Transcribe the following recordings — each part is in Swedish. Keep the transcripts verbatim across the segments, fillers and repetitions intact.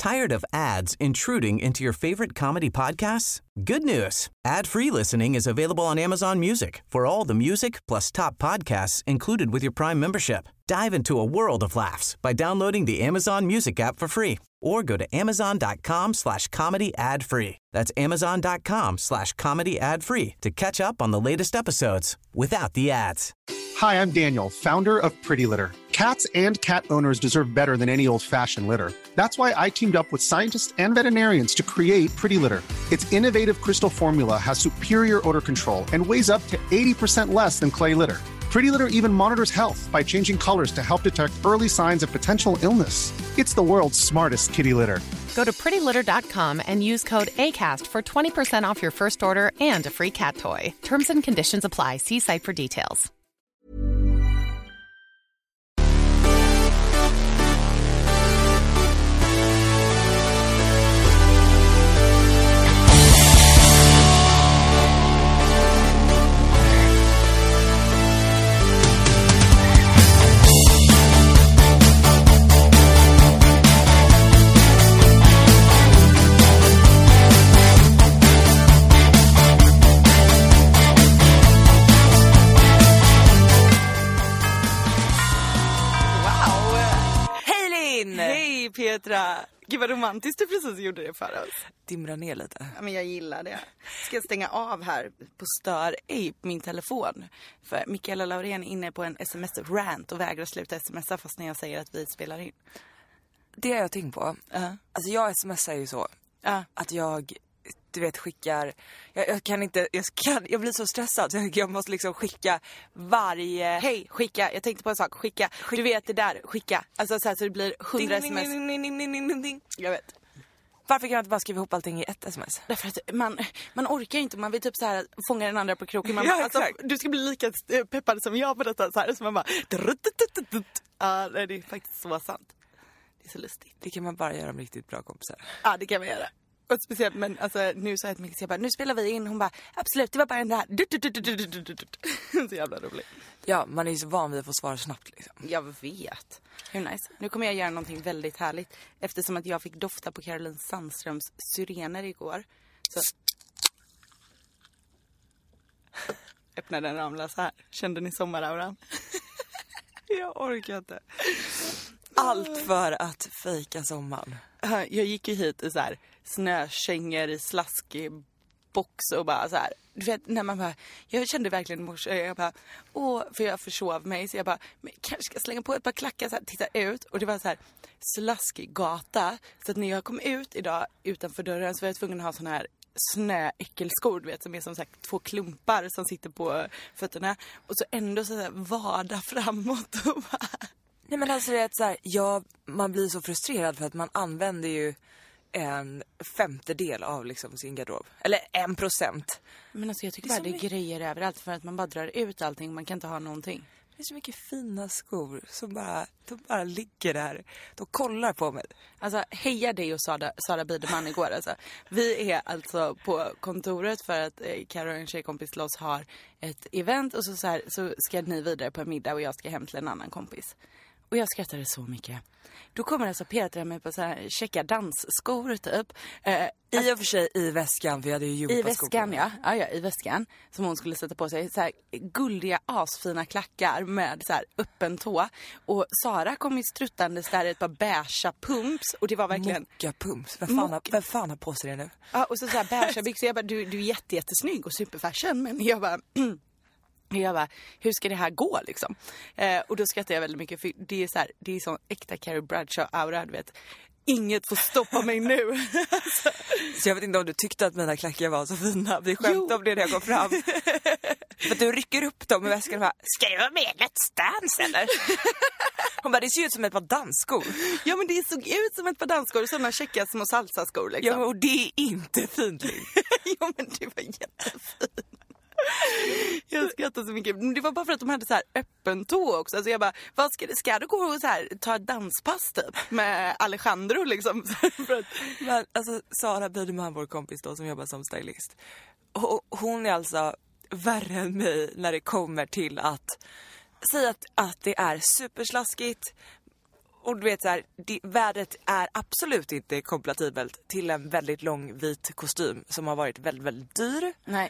Tired of ads intruding into your favorite comedy podcasts? Good news. Ad-free listening is available on Amazon Music for all the music plus top podcasts included with your Prime membership. Dive into a world of laughs by downloading the Amazon Music app for free or go to amazon.com slash comedy ad free. That's amazon.com slash comedy ad free to catch up on the latest episodes without the ads. Hi, I'm Daniel, founder of Pretty Litter. Cats and cat owners deserve better than any old-fashioned litter. That's why I teamed up with scientists and veterinarians to create Pretty Litter. Its innovative crystal formula has superior odor control and weighs up to eighty percent less than clay litter. Pretty Litter even monitors health by changing colors to help detect early signs of potential illness. It's the world's smartest kitty litter. Go to pretty litter dot com and use code ACAST for twenty percent off your first order and a free cat toy. Terms and conditions apply. See site for details. Petra, gud vad romantiskt du precis gjorde det för oss. Dimra ner lite. Ja, men jag gillar det. Ska jag stänga av här på stör ej på min telefon. För Mikaela Laurén är inne på en sms-rant och vägrar sluta smsa fast när jag säger att vi spelar in. Det har jag tänkt på. Uh-huh. Alltså jag smsar ju så. Uh. Att jag, du vet, skickar... Jag, jag kan inte... Jag, kan, jag blir så stressad. Så jag, jag måste liksom skicka varje... Hej, skicka. Jag tänkte på en sak. Skicka. skicka. Du vet det där. Skicka. Alltså så, här, så det blir hundra ding, sms. Ding, ding, ding, ding, ding, ding. Jag vet. Varför kan jag inte bara skriva ihop allting i ett sms? Därför att man, man orkar inte. Man vill typ så här fånga den andra på kroken. Man, ja, alltså, du ska bli lika peppad som jag på detta. Så här, så man bara... Ja, det är faktiskt så sant. Det är så lustigt. Det kan man bara göra med riktigt bra kompisar. Ja, det kan man göra. Och speciellt, men alltså, nu så jag jag bara, nu spelar vi in. Hon bara, absolut, det var bara den där. Så jävla roligt. Ja, man är ju så van vid att få svara snabbt liksom. Jag vet. Hur nice. Nu kommer jag göra någonting väldigt härligt. Eftersom att jag fick dofta på Caroline Sandströms syrener igår. Så öppna den ramla så här. Kände ni sommarauran? Jag orkar inte. Allt för att fejka sommaren. Jag gick ju hit i så här snökängor i slaskig box och bara så här, du vet, när man bara, jag kände verkligen i morse, jag bara, åh, för jag försov mig, så jag bara, men kanske ska slänga på ett par klackar så här, titta ut, och det var så här slaskig gata, så att när jag kom ut idag utanför dörren så var jag tvungen att ha sån här snöäckelskor, du vet, som är som sagt två klumpar som sitter på fötterna, och så ändå så här vada framåt och bara... Nej, men alltså det är så här, ja, man blir så frustrerad för att man använder ju en femtedel av liksom sin garderob. Eller en procent. Men alltså jag tycker det bara det är grejer överallt för att man bara drar ut allting. Man kan inte ha någonting. Det är så mycket fina skor som bara, de bara ligger där. De kollar på mig. Alltså heja dig och Sara, Sara Biderman igår. Alltså. Vi är alltså på kontoret för att eh, Karo och en tjejkompis till oss har ett event. Och så, så, här, så ska ni vidare på en middag och jag ska hem till en annan kompis. Och jag skrattade så mycket. Då kommer alltså Petra med på så här checka dansskor typ. Eh, I och för sig i väskan, för jag hade ju gympaskor. I väskan, ja. ja. Ja, i väskan. Som hon skulle sätta på sig. Så här guldiga, asfina klackar med så här öppen tå. Och Sara kom ju struttandes där i ett par beiga pumps. Och det var verkligen... Mocka pumps. Vem fan, Mock... har, vem fan har på sig det nu? Ja, och så, så här beiga byxor. Jag bara, du, du är jätte, jättesnygg och superfashion. Men jag bara... Jag bara, hur ska det här gå liksom? Eh, och då skrattar jag väldigt mycket för det är så här, det är sån äkta Carrie Bradshaw-aura, du vet. Inget får stoppa mig nu. alltså. Så jag vet inte om du tyckte att mina klackar var så fina. Vi skämtade om det när jag kom fram. För du rycker upp dem i väskan och bara, ska jag vara med i Let's Dance eller? Hon bara, det ser ut som ett par dansskor. Ja, men det såg ut som ett par dansskor. Sådana checka små salsaskor liksom. Ja, och det är inte fint. Jo, men det var jättefint. Jag skrattar så mycket. Det var bara för att de hade så här öppen tå också. Alltså jag bara, vad ska det ska du gå och så här ta ett danspass typ med Alejandro liksom? För att... Men alltså Sara Biderman, vår kompis då som jobbar som stylist. Och hon är alltså värre än mig när det kommer till att säga att, att det är superslaskigt Och du vet så här, det, vädret är absolut inte kompatibelt till en väldigt lång vit kostym som har varit väldigt, väldigt dyr. Nej.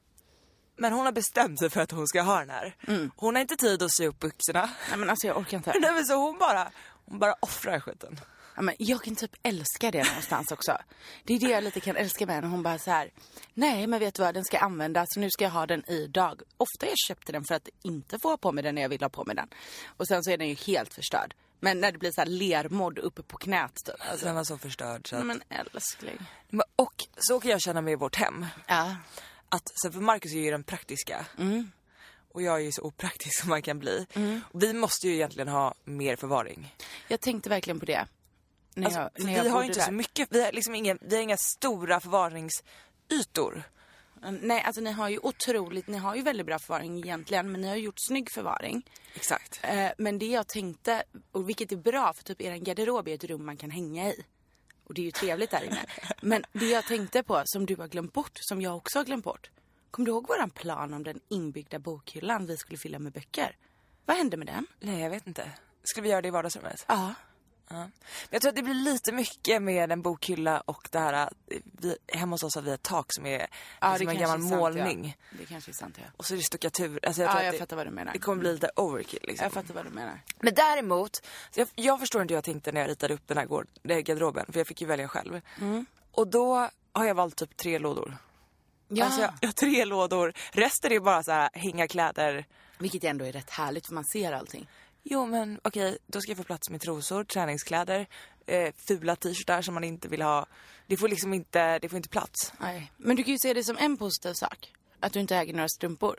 Men hon har bestämt sig för att hon ska ha den här. Mm. Hon har inte tid att sy upp byxorna. Nej men alltså jag orkar inte. Nej men så hon bara, hon bara offrar skiten. Ja, men jag kan typ älska det någonstans också. Det är det jag lite kan älska med henne. Hon bara så här: nej men vet du vad, den ska användas så nu ska jag ha den idag. Ofta jag köpte den för att inte få ha på mig den när jag vill ha på mig den. Och sen så är den ju helt förstörd. Men när det blir så här lermodd uppe på knät typ. Alltså den var så förstörd så att... Nej, men älskling. Och så kan jag känna med vårt hem. Ja. Att, så för Marcus är ju den praktiska. Mm. Och jag är ju så opraktisk som man kan bli. Mm. Vi måste ju egentligen ha mer förvaring. Jag tänkte verkligen på det. När alltså, jag, när vi jag har ju inte där. så mycket. Vi har liksom inga, vi har inga stora förvaringsytor. Nej, alltså ni har ju otroligt, ni har ju väldigt bra förvaring egentligen, men ni har gjort snygg förvaring. Exakt. Eh, men det jag tänkte, och vilket är bra för typ er garderob är ett rum man kan hänga i. Och det är ju trevligt där inne. Men det jag tänkte på, som du har glömt bort, som jag också har glömt bort. Kommer du ihåg våran plan om den inbyggda bokhyllan vi skulle fylla med böcker? Vad hände med den? Nej, jag vet inte. Skulle vi göra det i vardagsrummet? Ja. Ja. Men jag tror att det blir lite mycket med en bokhylla och det här vi, hemma hos oss har vi ett tak som är ja, liksom en gammal sant, målning. Ja. Det kanske är sant, ja. Och så är det stuckatur. Alltså jag ja, tror jag att fattar det, vad du menar. Det kommer bli lite overkill liksom. Jag fattar vad du menar. Men däremot, jag, jag förstår inte hur jag tänkte när jag ritade upp den här gård, den här garderoben. För jag fick ju välja själv. Mm. Och då har jag valt typ tre lådor. Ja. Alltså jag, jag har tre lådor. Resten är bara så här hänga kläder. Vilket ändå är rätt härligt för man ser allting. Jo men okej, okay, då ska jag få plats med trosor, träningskläder, eh, fula t-shirtar som man inte vill ha. Det får liksom inte, det får inte plats. Nej, men du kan ju se det som en positiv sak. Att du inte äger några strumpor.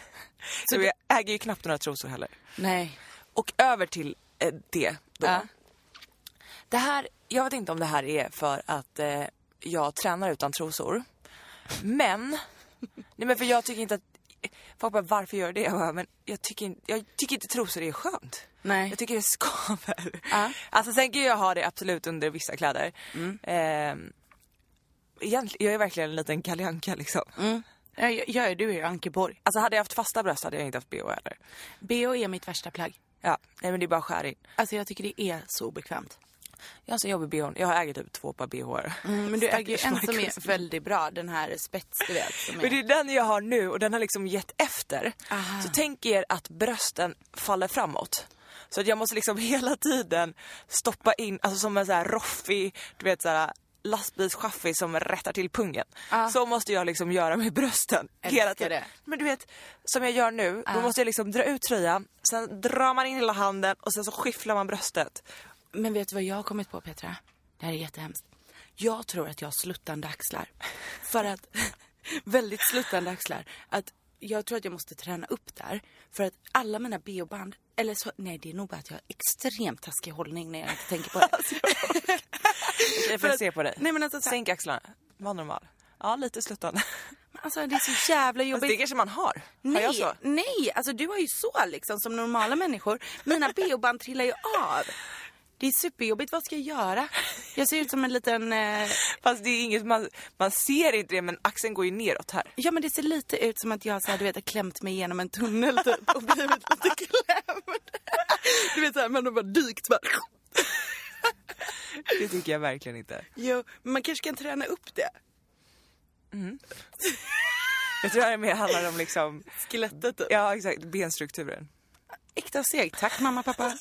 Så jag äger ju knappt några trosor heller. Nej. Och över till eh, det då. Ja. Det här, jag vet inte om det här är för att eh, jag tränar utan trosor. Men, nej men för jag tycker inte att folk bara, varför gör det? Jag bara, men jag tycker, inte, jag tycker inte trosor är skönt. Nej. Jag tycker det skaver. Ja. Alltså sen kan jag ha det absolut under vissa kläder. Mm. Eh, egentligen, jag är verkligen en liten Kalle Anka liksom. Mm. Jag, jag, du är ju Ankeborg. Alltså hade jag haft fasta bröst hade jag inte haft B H heller. B H är mitt värsta plagg. Ja, nej men det är bara skär in. Alltså jag tycker det är så bekvämt. Jag har så jobbig B H. Jag äger typ två par B H. Mm, men du äger ju en som är väldigt bra. Den här spets, du vet. Som är... Men det är den jag har nu och den har liksom gett efter. Aha. Så tänk er att brösten faller framåt. Så att jag måste liksom hela tiden stoppa in, alltså som en så här roffig, du vet så här lastbilschaffi som rättar till pungen. Ah. Så måste jag liksom göra med brösten hela tiden. Det. Men du vet, som jag gör nu, ah. då måste jag liksom dra ut tröjan, sen drar man in hela handen och sen så skifflar man bröstet. Men vet du vad jag har kommit på, Petra? Det här är jättehemskt. Jag tror att jag har sluttande axlar. För att, väldigt sluttande axlar. Att jag tror att jag måste träna upp där. För att alla mina B H-band, eller så, nej det är nog bara att jag har extremt taskig hållning när jag inte tänker på det. Alltså, jag får se på dig. Nej, men alltså, sänk axlarna, var normal. Ja, lite sluttande. Men alltså det är så jävla jobbigt. Alltså, det kanske man har. Nej, har jag så? nej, alltså du har ju så liksom som normala människor. Mina B H-band trillar ju av. Det är superjobbigt, vad ska jag göra? Jag ser ut som en liten... Eh... Fast det är inget, man, man ser inte det, men axeln går ju neråt här. Ja, men det ser lite ut som att jag så här, du vet, har klämt mig igenom en tunnel typ, och blivit lite klämd. Du vet så här, man har bara dykt bara. Det tycker jag verkligen inte. Jo, men man kanske kan träna upp det. Mm. Jag tror att det mer handlar om liksom... Skelettet typ. Ja, exakt, benstrukturen. Äkta seg, tack mamma, pappa.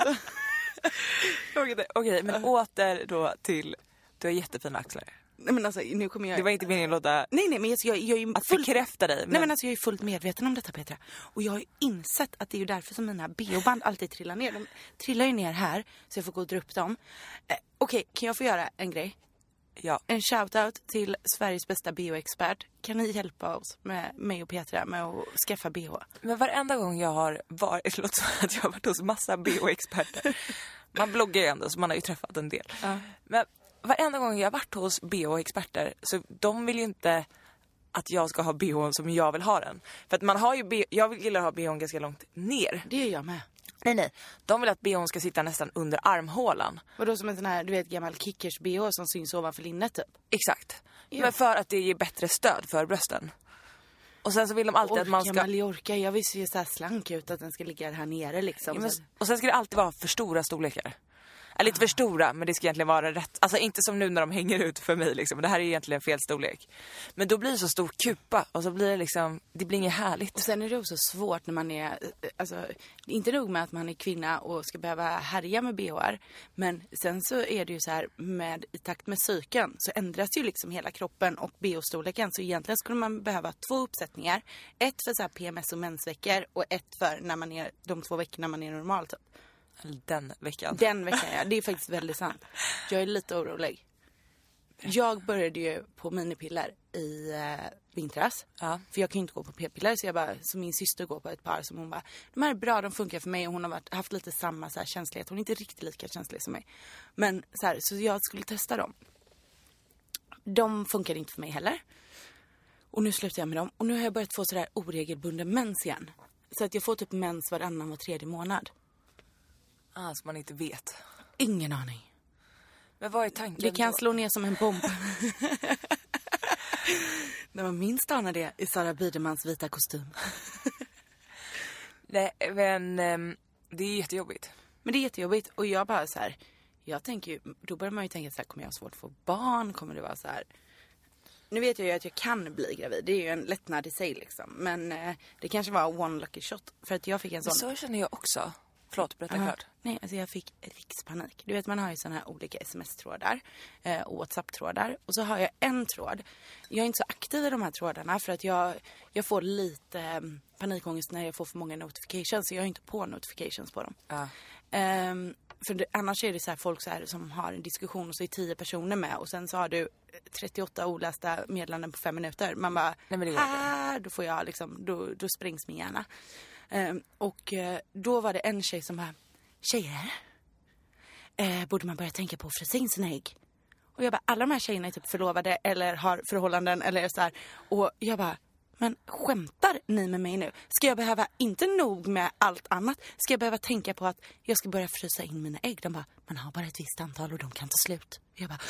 Okej, okay, okay, men åter då till... Du har jättefina axlar. Nej, men alltså, nu kommer jag... Det var inte meningen att låta... Nej, nej, men jag, jag, jag är ju att fullt... bekräfta dig. Men... Nej, men alltså, jag är fullt medveten om detta, Petra. Och jag har ju insett att det är ju därför som mina B H-band alltid trillar ner. De trillar ju ner här, så jag får gå och dra upp dem. Eh, Okej, okay, kan jag få göra en grej? Ja. En shoutout till Sveriges bästa B H-expert. Kan ni hjälpa oss med mig och Petra med att skaffa B H? Men varenda gång jag har varit... Låt som att jag har varit hos massa B H-experter. Man bloggar ju ändå, så man har ju träffat en del. Ja. Men varenda gång jag har varit hos B H-experter, så de vill ju inte att jag ska ha B H som jag vill ha den. För att man har ju B H, jag vill gilla ha B H ganska långt ner. Det är jag med. Nej, nej. De vill att B H ska sitta nästan under armhålan. Och då som en sån här, du vet, gammal kickers B H som syns ovanför linnet typ. Exakt. Ja. Men för att det ger bättre stöd för brösten. Och sen så vill de alltid orka, att man ska... Mallorca, jag vill se så här slank ut att den ska ligga här nere liksom. Ja, men... Och sen ska det alltid vara för stora storlekar. Är lite för stora, men det ska egentligen vara rätt. Alltså inte som nu när de hänger ut för mig liksom. Det här är egentligen fel storlek. Men då blir det så stor kupa och så blir det liksom, det blir inget härligt. Och sen är det också svårt när man är, alltså inte nog med att man är kvinna och ska behöva härja med B H-ar. Men sen så är det ju så här med, i takt med cykeln så ändras ju liksom hela kroppen och B H-storleken. Så egentligen skulle man behöva två uppsättningar. Ett för så här P M S och mensveckor och ett för när man är, de två veckorna man är normal typ. Den veckan. Den veckan, ja. Det är faktiskt väldigt sant. Jag är lite orolig. Jag började ju på minipiller i eh, vintras. Ja. För jag kan ju inte gå på p-piller. Så jag bara, så min syster går på ett par som hon bara, de här är bra, de funkar för mig. Och hon har varit, haft lite samma så här känslighet. Hon är inte riktigt lika känslig som mig. Men så här, så jag skulle testa dem. De funkar inte för mig heller. Och nu slutar jag med dem. Och nu har jag börjat få så där oregelbunden mens igen. Så att jag får typ mens varannan var tredje månad. Ah, som man inte vet. Ingen aning. Men vad är tanken Det kan då? slå ner som en bomb. När man minst anar det i Sara Bidemans vita kostym. Nej, men um, det är jättejobbigt. Men det är jättejobbigt. Och jag bara så här, jag tänker ju, då börjar man ju tänka så här, kommer jag ha svårt att få barn? Kommer det vara så här? Nu vet jag ju att jag kan bli gravid. Det är ju en lättnad i sig liksom. Men eh, det kanske var one lucky shot. För att jag fick en sån... Så känner jag också. Förlåt, berätta uh, klart. Nej, alltså jag fick rikspanik. Du vet, man har ju såna här olika sms-trådar eh, och WhatsApp-trådar. Och så har jag en tråd. Jag är inte så aktiv i de här trådarna för att jag, jag får lite eh, panikångest när jag får för många notifications. Så jag är inte på notifications på dem. Uh. Um, för det, annars är det så här folk så här som har en diskussion och så är tio personer med. Och sen så har du trettioåtta olästa meddelanden på fem minuter. Man bara, nej, men det går ah, då får jag liksom, då, då sprängs min hjärna. Um, och uh, då var det en tjej som bara, tjejer, uh, borde man börja tänka på att frysa in sina ägg? Och jag bara, alla de här tjejerna är typ förlovade eller har förhållanden eller så här. Och jag bara, men skämtar ni med mig nu? Ska jag behöva, inte nog med allt annat, ska jag behöva tänka på att jag ska börja frysa in mina ägg? De bara, man har bara ett visst antal och de kan ta slut. Och jag bara,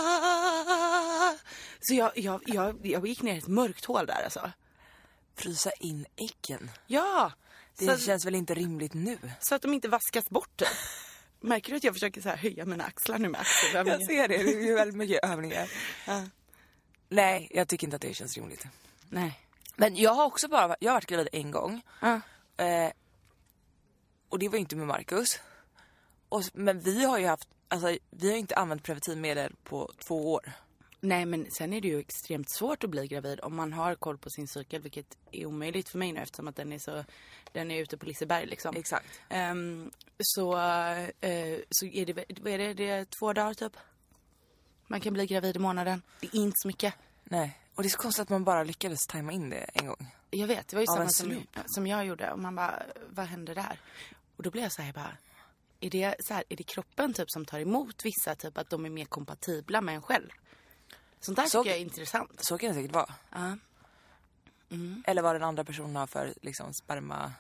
aah! Så jag, jag, jag, jag gick ner i ett mörkt hål där alltså. Frysa in äggen? Ja! Det så, känns väl inte rimligt nu? Så att de inte vaskas bort typ. Märker du att jag försöker så här höja mina axlar nu med axelövningar? Jag ser det, det är ju väldigt mycket övningar. Ja. Nej, jag tycker inte att det känns rimligt. Nej. Men jag har också bara, jag har varit gravid en gång. Ja. Eh, och det var inte med Marcus. Och, men vi har ju haft, alltså vi har inte använt preventivmedel på två år. Nej, men sen är det ju extremt svårt att bli gravid om man har koll på sin cykel, vilket är omöjligt för mig nu eftersom att den är så, den är ute på Liseberg liksom. Exakt. Um, så uh, så är det, vad är det, det är två dagar typ. Man kan bli gravid i månaden. Det är inte så mycket. Nej, och det är så konstigt att man bara lyckades tajma in det en gång. Jag vet, det var ju Av samma en som, slump. som jag gjorde. Och man bara, vad händer där? Och då blev jag så här bara, är det, så här, är det kroppen typ som tar emot vissa, typ att de är mer kompatibla med en själv? Sånt där Så- tycker jag är intressant. Så kan det säkert vara. Ja. Mm. Eller vad den andra personen har för liksom sperma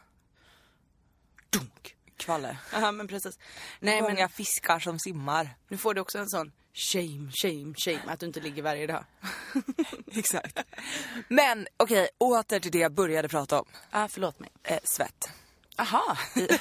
Dunk. kvalle. Ja, men precis. Nej, Många men fiskar som simmar. nu får du också en sån shame, shame, shame att du inte ligger varje dag. Exakt. Men okej, åter till det jag började prata om. Ja, ah, förlåt mig. Eh, svett. Aha.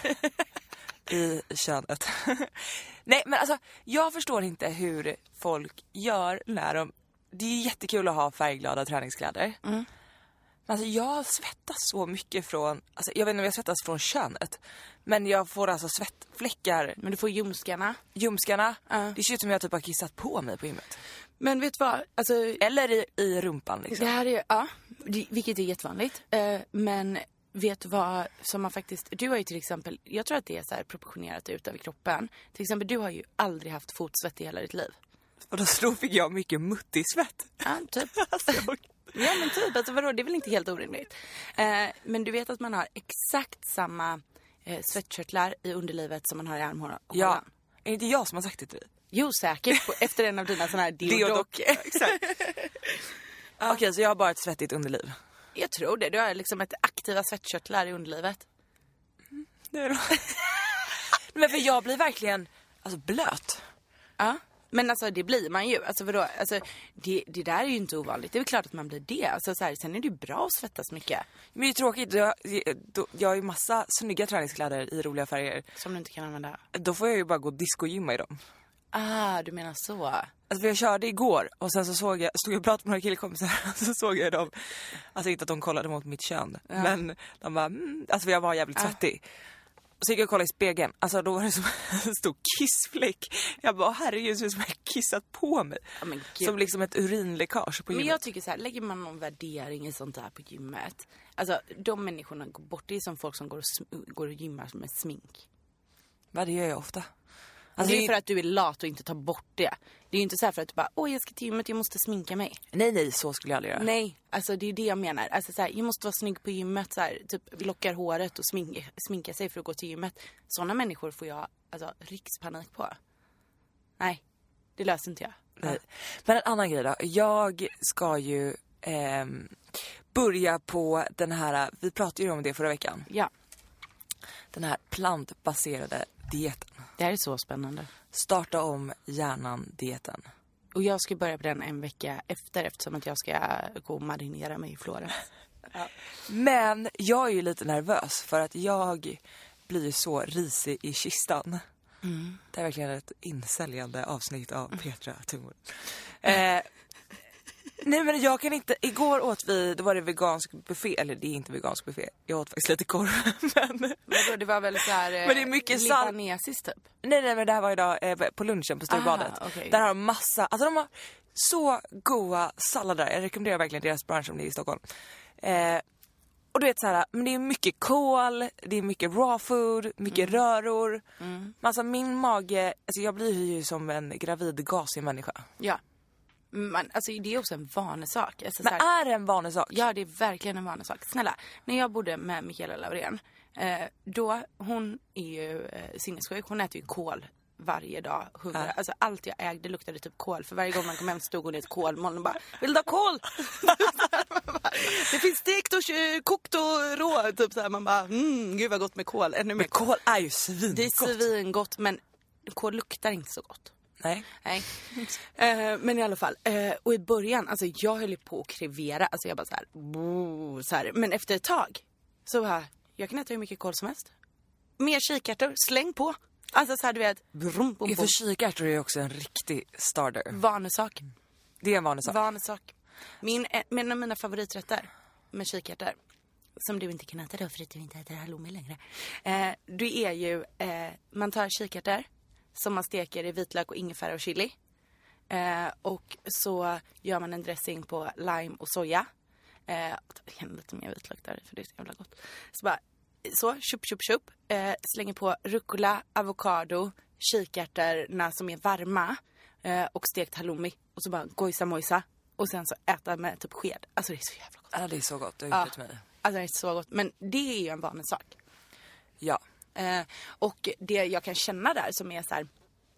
I könet. Nej, men alltså, jag förstår inte hur folk gör när de... Det är jättekul att ha färgglada träningskläder. Mm. Men alltså, jag svettas så mycket från... Alltså, jag vet inte om jag svettas från könet. Men jag får alltså svettfläckar. Men du får ljumskarna. Ljumskarna. Ja. Det ser ut som jag typ har kissat på mig på gymmet. Men vet du vad? Alltså, Eller i, i rumpan liksom. det här är, ja, det- vilket är jättevanligt. Eh, men vet du vad som man faktiskt... Du har ju till exempel... Jag tror att det är så här proportionerat ut över kroppen. Till exempel, du har ju aldrig haft fotsvett i hela ditt liv. Och då, då fick jag mycket muttig-svett. Ja, typ. Alltså, jag... Ja, men typ. Alltså, vadå? Det är väl inte helt orimligt. Eh, men du vet att man har exakt samma eh, svettkörtlar i underlivet som man har i armhålan. Ja, är det inte jag som har sagt det till dig? Jo, säkert. På, efter en av dina sådana här deodoc. Exakt. Okej, okay, så jag har bara ett svettigt underliv. Jag tror det. Du har liksom ett aktiva svettkörtlar i underlivet. Det är då. Men för jag blir verkligen alltså, blöt. Ja. Men alltså det blir man ju. Alltså vadå? Alltså, det, det där är ju inte ovanligt. Det är väl klart att man blir det. Alltså, så här, sen är det ju bra att svettas mycket. Men det är tråkigt. Jag, jag, jag har ju massa snygga träningskläder i roliga färger. Som du inte kan använda. Då får jag ju bara gå och disco-gymma i dem. Ah, du menar så. Alltså för jag körde igår och sen så såg jag, stod jag och pratade med några killkompisar och så såg jag dem, alltså inte att de kollade mot mitt kön, ja. Men de bara, mm, alltså jag var jävligt svettig. Och så gick jag och kollade i spegeln, alltså då var det som en stor kissfläck. Jag bara, herregud, så som jag kissat på mig. Ja, men som liksom ett urinläckage på gymmet. Men jag tycker så här, lägger man någon värdering i sånt här på gymmet, alltså de människorna går bort, det är som folk som går och, sm- går och gymmar med smink. Vad det gör jag ofta. Alltså det är ju för att du är lat och inte tar bort det. Det är ju inte så här för att du bara, åh jag ska till gymmet, jag måste sminka mig. Nej, nej, så skulle jag aldrig göra. Nej, alltså det är det jag menar. Alltså så här, jag måste vara snygg på gymmet, så här, typ lockar håret och sminka, sminka sig för att gå till gymmet. Sådana människor får jag alltså rikspanik på. Nej, det löser inte jag. Nej. Men en annan grej då. Jag ska ju eh, börja på den här, vi pratade ju om det förra veckan. Ja. Den här plantbaserade dieten. Det här är så spännande. Starta om hjärnan-dieten. Och jag ska börja på den en vecka efter, eftersom att jag ska gå och marinera mig i Florens. Ja. Men jag är ju lite nervös för att jag blir så risig i kistan. Mm. Det är verkligen ett insäljande avsnitt av Petra Tungor. eh, nej men jag kan inte, igår åt vi, då var det vegansk buffé, eller det är inte vegansk buffé, jag åt faktiskt lite korv. men men det var väl så här men det är mycket libanesiskt typ. Nej nej men det här var idag eh, på lunchen på Storbadet. Okay. Där har de massa, alltså de har så goda sallader. Jag rekommenderar verkligen deras bransch om ni är i Stockholm. Eh, och du vet så här, men det är mycket kål, det är mycket raw food, mycket mm. röror. Mm. Alltså min mage, alltså jag blir ju som en gravid gasig människa. Ja. Men alltså det är också en vanesak. Alltså, men här, är det en vanesak? Ja, det är verkligen en vanesak. Snälla, när jag bodde med Michaela Laurén, eh, då, hon är ju eh, sinnessjuk. Hon äter ju kål varje dag. Hundra. Ja. Alltså allt jag ägde luktade typ kål. För varje gång man kom hem stod hon i ett kålmoln och bara, vill du ha kål? Det finns stekt och kokt och rå. Typ så här, man bara, mm, gud vad gott med kål. Ännu men kål är ju svingott. Det är svingott, men kål luktar inte så gott. Nej. Nej. uh, men i alla fall. Uh, och i början, alltså jag höll på att krevera. Alltså jag bara så här, boo, så här. Men efter ett tag så här, jag kan äta hur mycket kål som helst. Mer kikärtor, släng på. Alltså så här, du vet. Brum, bum, ja, för kikärtor är också en riktig starter. Vanesak. Det är en vanesak. Vanesak. Min, en av mina favoriträtter med kikärtor, som du inte kan äta då för att du inte äter halloumi längre. Uh, det är ju, uh, man tar kikärtor som man steker i vitlök och ingefära och chili. Eh, och så gör man en dressing på lime och soja. Eh, lite mer vitlök där för det är så jävla gott. Så bara, så, chup, chup, chup. Eh, slänger på rucola, avokado, kikärtorna som är varma. Eh, och stekt halloumi. Och så bara gojsa mojsa. Och sen så äta med typ sked. Alltså det är så jävla gott. Ja, det är så gott. Det har gjort ja. mig. Alltså det är så gott. Men det är ju en vanlig sak. Ja. Eh, och det jag kan känna där som är så här.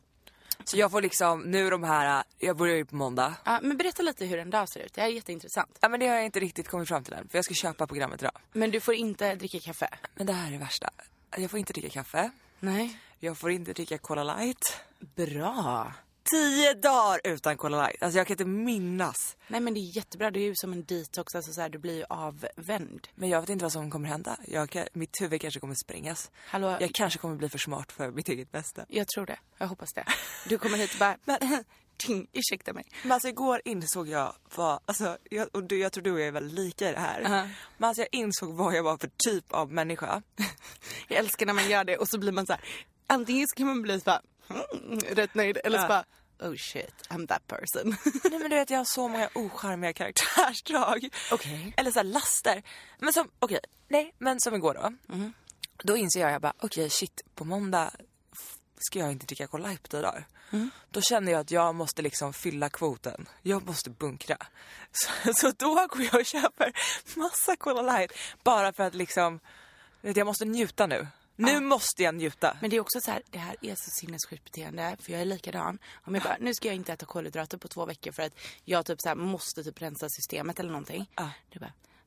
Så jag får liksom, nu de här, jag börjar ju på måndag. Ja, men berätta lite hur en dag ser ut. Det här är jätteintressant. Ja, men det har jag inte riktigt kommit fram till än. För jag ska köpa programmet idag. Men du får inte dricka kaffe. Men det här är det värsta. Jag får inte dricka kaffe. Nej. Jag får inte dricka Cola Light. Bra. Tio dagar utan Cola Light. Alltså jag kan inte minnas. Nej men det är jättebra. Det är ju som en detox. Alltså så här, du blir ju avvänd. Men jag vet inte vad som kommer hända. Jag kan, mitt huvud kanske kommer sprängas. Hallå? Jag kanske kommer bli för smart för mitt eget bästa. Jag tror det. Jag hoppas det. Du kommer hit och bara, men, ting, ursäkta mig. Men alltså igår insåg jag vad, alltså, jag, och du, jag tror du och jag är väl lika i det här. Uh-huh. Men alltså jag insåg vad jag var för typ av människa. Jag älskar när man gör det och så blir man så här, antingen så kan man bli så bara, mm, rätt nöjd. Eller så bara, oh shit, I'm that person. Nej men du vet, jag har så många ocharmiga karaktärsdrag. Okej. Okay. Eller så här laster. Men som, okej, okay, nej, men som igår då. Mm. Då inser jag, jag bara, okej okay, shit, på måndag ska jag inte dricka Cola Light på tio dagar. Mm. Då känner jag att jag måste liksom fylla kvoten. Jag måste bunkra. Så, så då går jag och köper massa Cola Light. Bara för att liksom, vet, jag måste njuta nu. Nu ah. måste jag njuta. Men det är också så här, det här är så sinnessjukt beteende. För jag är likadan. Om jag bara, nu ska jag inte äta kolhydrater på två veckor för att jag typ så här måste typ rensa systemet eller någonting. Ah. Du bara,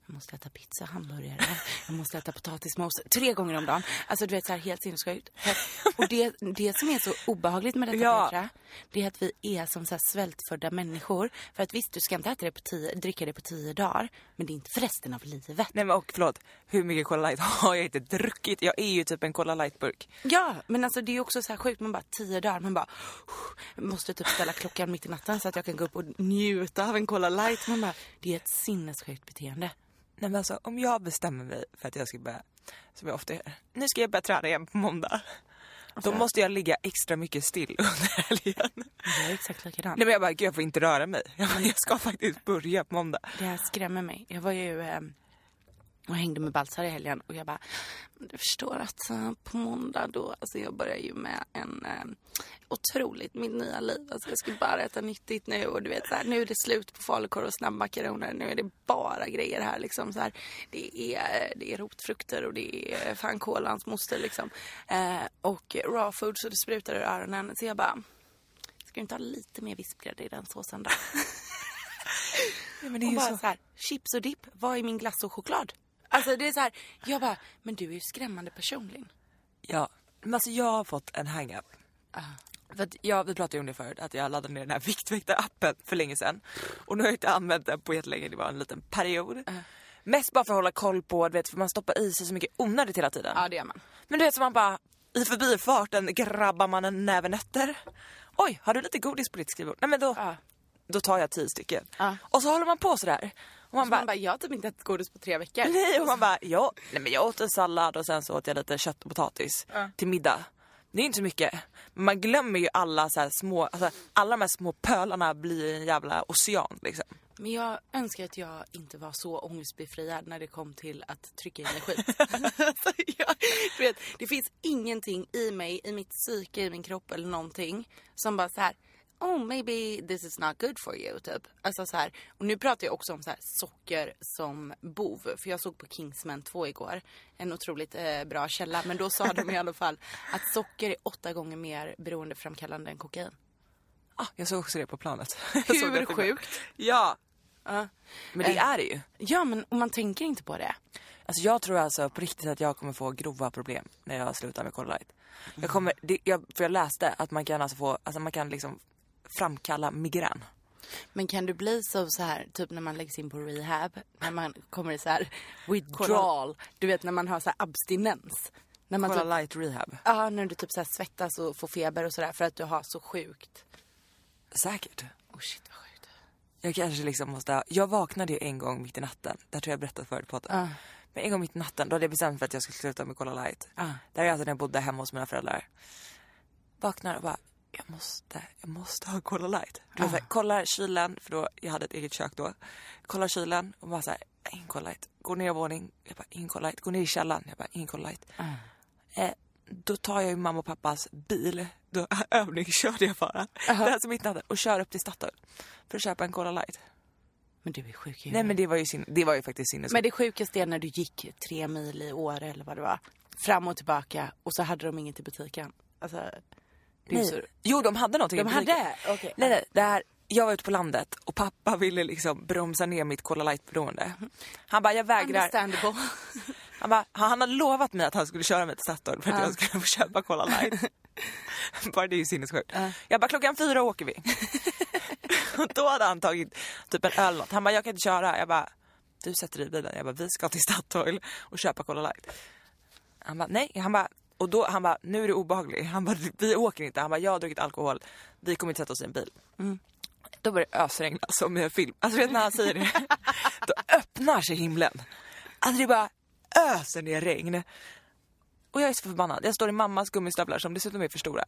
jag måste äta pizza, hamburgare, jag måste äta potatismos tre gånger om dagen. Alltså du vet så här helt sinnessjukt. Och det, det som är så obehagligt med detta, ja. Petra, det är att vi är som så här svältfödda människor. För att visst, du ska inte äta det på tio, dricka det på tio dagar, men det är inte för resten av livet. Nej men och förlåt, hur mycket Cola Light har jag inte druckit? Jag är ju typ en Cola Light-burk. Ja, men alltså det är också så här sjukt, man bara tio dagar, man bara måste typ ställa klockan mitt i natten så att jag kan gå upp och njuta av en Cola Light. Man bara, det är ett sinnessjukt beteende. Nej men alltså, om jag bestämmer mig för att jag ska börja, som jag ofta gör, nu ska jag börja träna igen på måndag. Då måste jag ligga extra mycket still under helgen. Det är exakt likadant. Nej men jag bara, gud jag får inte röra mig. Jag, bara, jag ska faktiskt börja på måndag. Det här skrämmer mig. Jag var ju eh, och hängde med Baltzar i helgen och jag bara, du förstår att uh, på måndag då, alltså jag börjar ju med en uh, otroligt mitt nya liv. Alltså jag ska bara äta nyttigt nu och du vet så här, nu är det slut på falukorv och snabbmakaroner. Nu är det bara grejer här liksom så här. Det är, det är rotfrukter och det är fan kolans moster liksom. Uh, och raw food så det sprutar ur öronen. Så jag bara, ska du inte ha lite mer vispgrädde i den såsen då? Ja, men det är och ju bara så... så här, chips och dipp, vad är min glass och choklad? Alltså det är så här, jag bara, men du är ju skrämmande personligen. Ja, men alltså jag har fått en hang-up. Uh. För att jag, vi pratade ju om det förut, att jag laddade ner den här Viktväktar-appen för länge sedan. Och nu har jag inte använt den på jättelänge, det var en liten period. Uh. Mest bara för att hålla koll på, vet, för man stoppar i sig så mycket onödigt hela tiden. Ja, det gör man. Men du vet, så man bara, i förbifarten grabbar man en näve nötter. Oj, har du lite godis på ditt skrivbord? Nej men då, uh. då tar jag tio stycken. Uh. Och så håller man på sådär. Och man, bara, man bara, jag har typ inte ätit godis på tre veckor. Nej, och man bara, ja, nej men jag åt en sallad och sen så åt jag lite kött och potatis uh. till middag. Det är inte så mycket. Men man glömmer ju alla så här små, alltså alla de här små pölarna blir en jävla ocean liksom. Men jag önskar att jag inte var så ångestbefriad när det kom till att trycka i mig skit. Alltså, jag, du vet, det finns ingenting i mig, i mitt psyke, i min kropp eller någonting som bara så här, oh maybe this is not good for you typ. Alltså så här, och nu pratar jag också om så här socker som bov, för jag såg på Kingsman två igår, en otroligt eh, bra källa, men då sa de i alla fall att socker är åtta gånger mer beroendeframkallande än kokain. Ah, jag såg också det på planet. Hur sjukt? Ja. Uh, men det uh, är det ju. Ja, men om man tänker inte på det. Alltså jag tror alltså på riktigt att jag kommer få grova problem när jag slutar med Cola Light. Mm. Jag kommer, det, jag, för jag läste att man kan alltså få, alltså man kan liksom framkalla migrän. Men kan du bli så, så här, typ när man läggs in på rehab, när man kommer i så här withdrawal, du vet när man har så här abstinens. När man Cola typ, Light rehab. Ja, när du typ så här svettas och får feber och sådär för att du har så sjukt. Säkert. Oh shit, vad sjukt. Jag kanske liksom måste, jag vaknade ju en gång mitt i natten, där tror jag berättat förut på det. Uh. Men en gång mitt i natten, då hade jag bestämt för att jag skulle sluta med Cola Light. Uh. Där är alltså när jag bodde hemma hos mina föräldrar. Vaknar och bara, jag måste, jag måste ha Cola Light. Du vet, uh. kollar kylen, för då, jag hade ett eget kök då. Kollar kylen och bara såhär, ingen Cola Light. Går ner i våning, jag bara, ingen Cola Light. Går ner i källaren, jag bara, ingen Cola Light. Uh. Eh, då tar jag ju mamma och pappas bil. Då övningskörde jag bara. Uh-huh. Det här som mitt natten. Och kör upp till Statoil för att köpa en Cola Light. Men du är sjuk ju. Nej men det var ju, sin, det var ju faktiskt sinnessjukt. Men det sjukaste är när du gick tre mil i år eller vad det var. Fram och tillbaka. Och så hade de inget i butiken. Alltså, det är så... Jo, de hade någonting de i butiken. De hade? Okay. Nej, nej. Det här, jag var ute på landet och pappa ville liksom bromsa ner mitt Cola Light-beroende. Han bara, jag vägrar. Understandable. Han bara, han hade lovat mig att han skulle köra mig till Statoil för att uh. jag skulle få köpa Cola Light. Bara det är ju sinnessjukt. Uh. Jag bara, klockan fyra åker vi. Och då hade han tagit typ en öl. Han bara, jag kan inte köra. Jag bara, du sätter i bilen. Jag bara, vi ska till Statoil och köpa Cola Light. Han bara, nej. Han bara, och då, han bara, nu är det obehagligt. Han bara, vi åker inte. Han bara, jag har druckit alkohol. Vi kommer inte sätta oss i en bil. Mm. Då börjar det ösregna som i en film. Alltså vet när han säger det. Då öppnar sig himlen. Alltså det är bara öser ner regn. Och jag är så förbannad. Jag står i mammas gummistövlar som dessutom är för stora.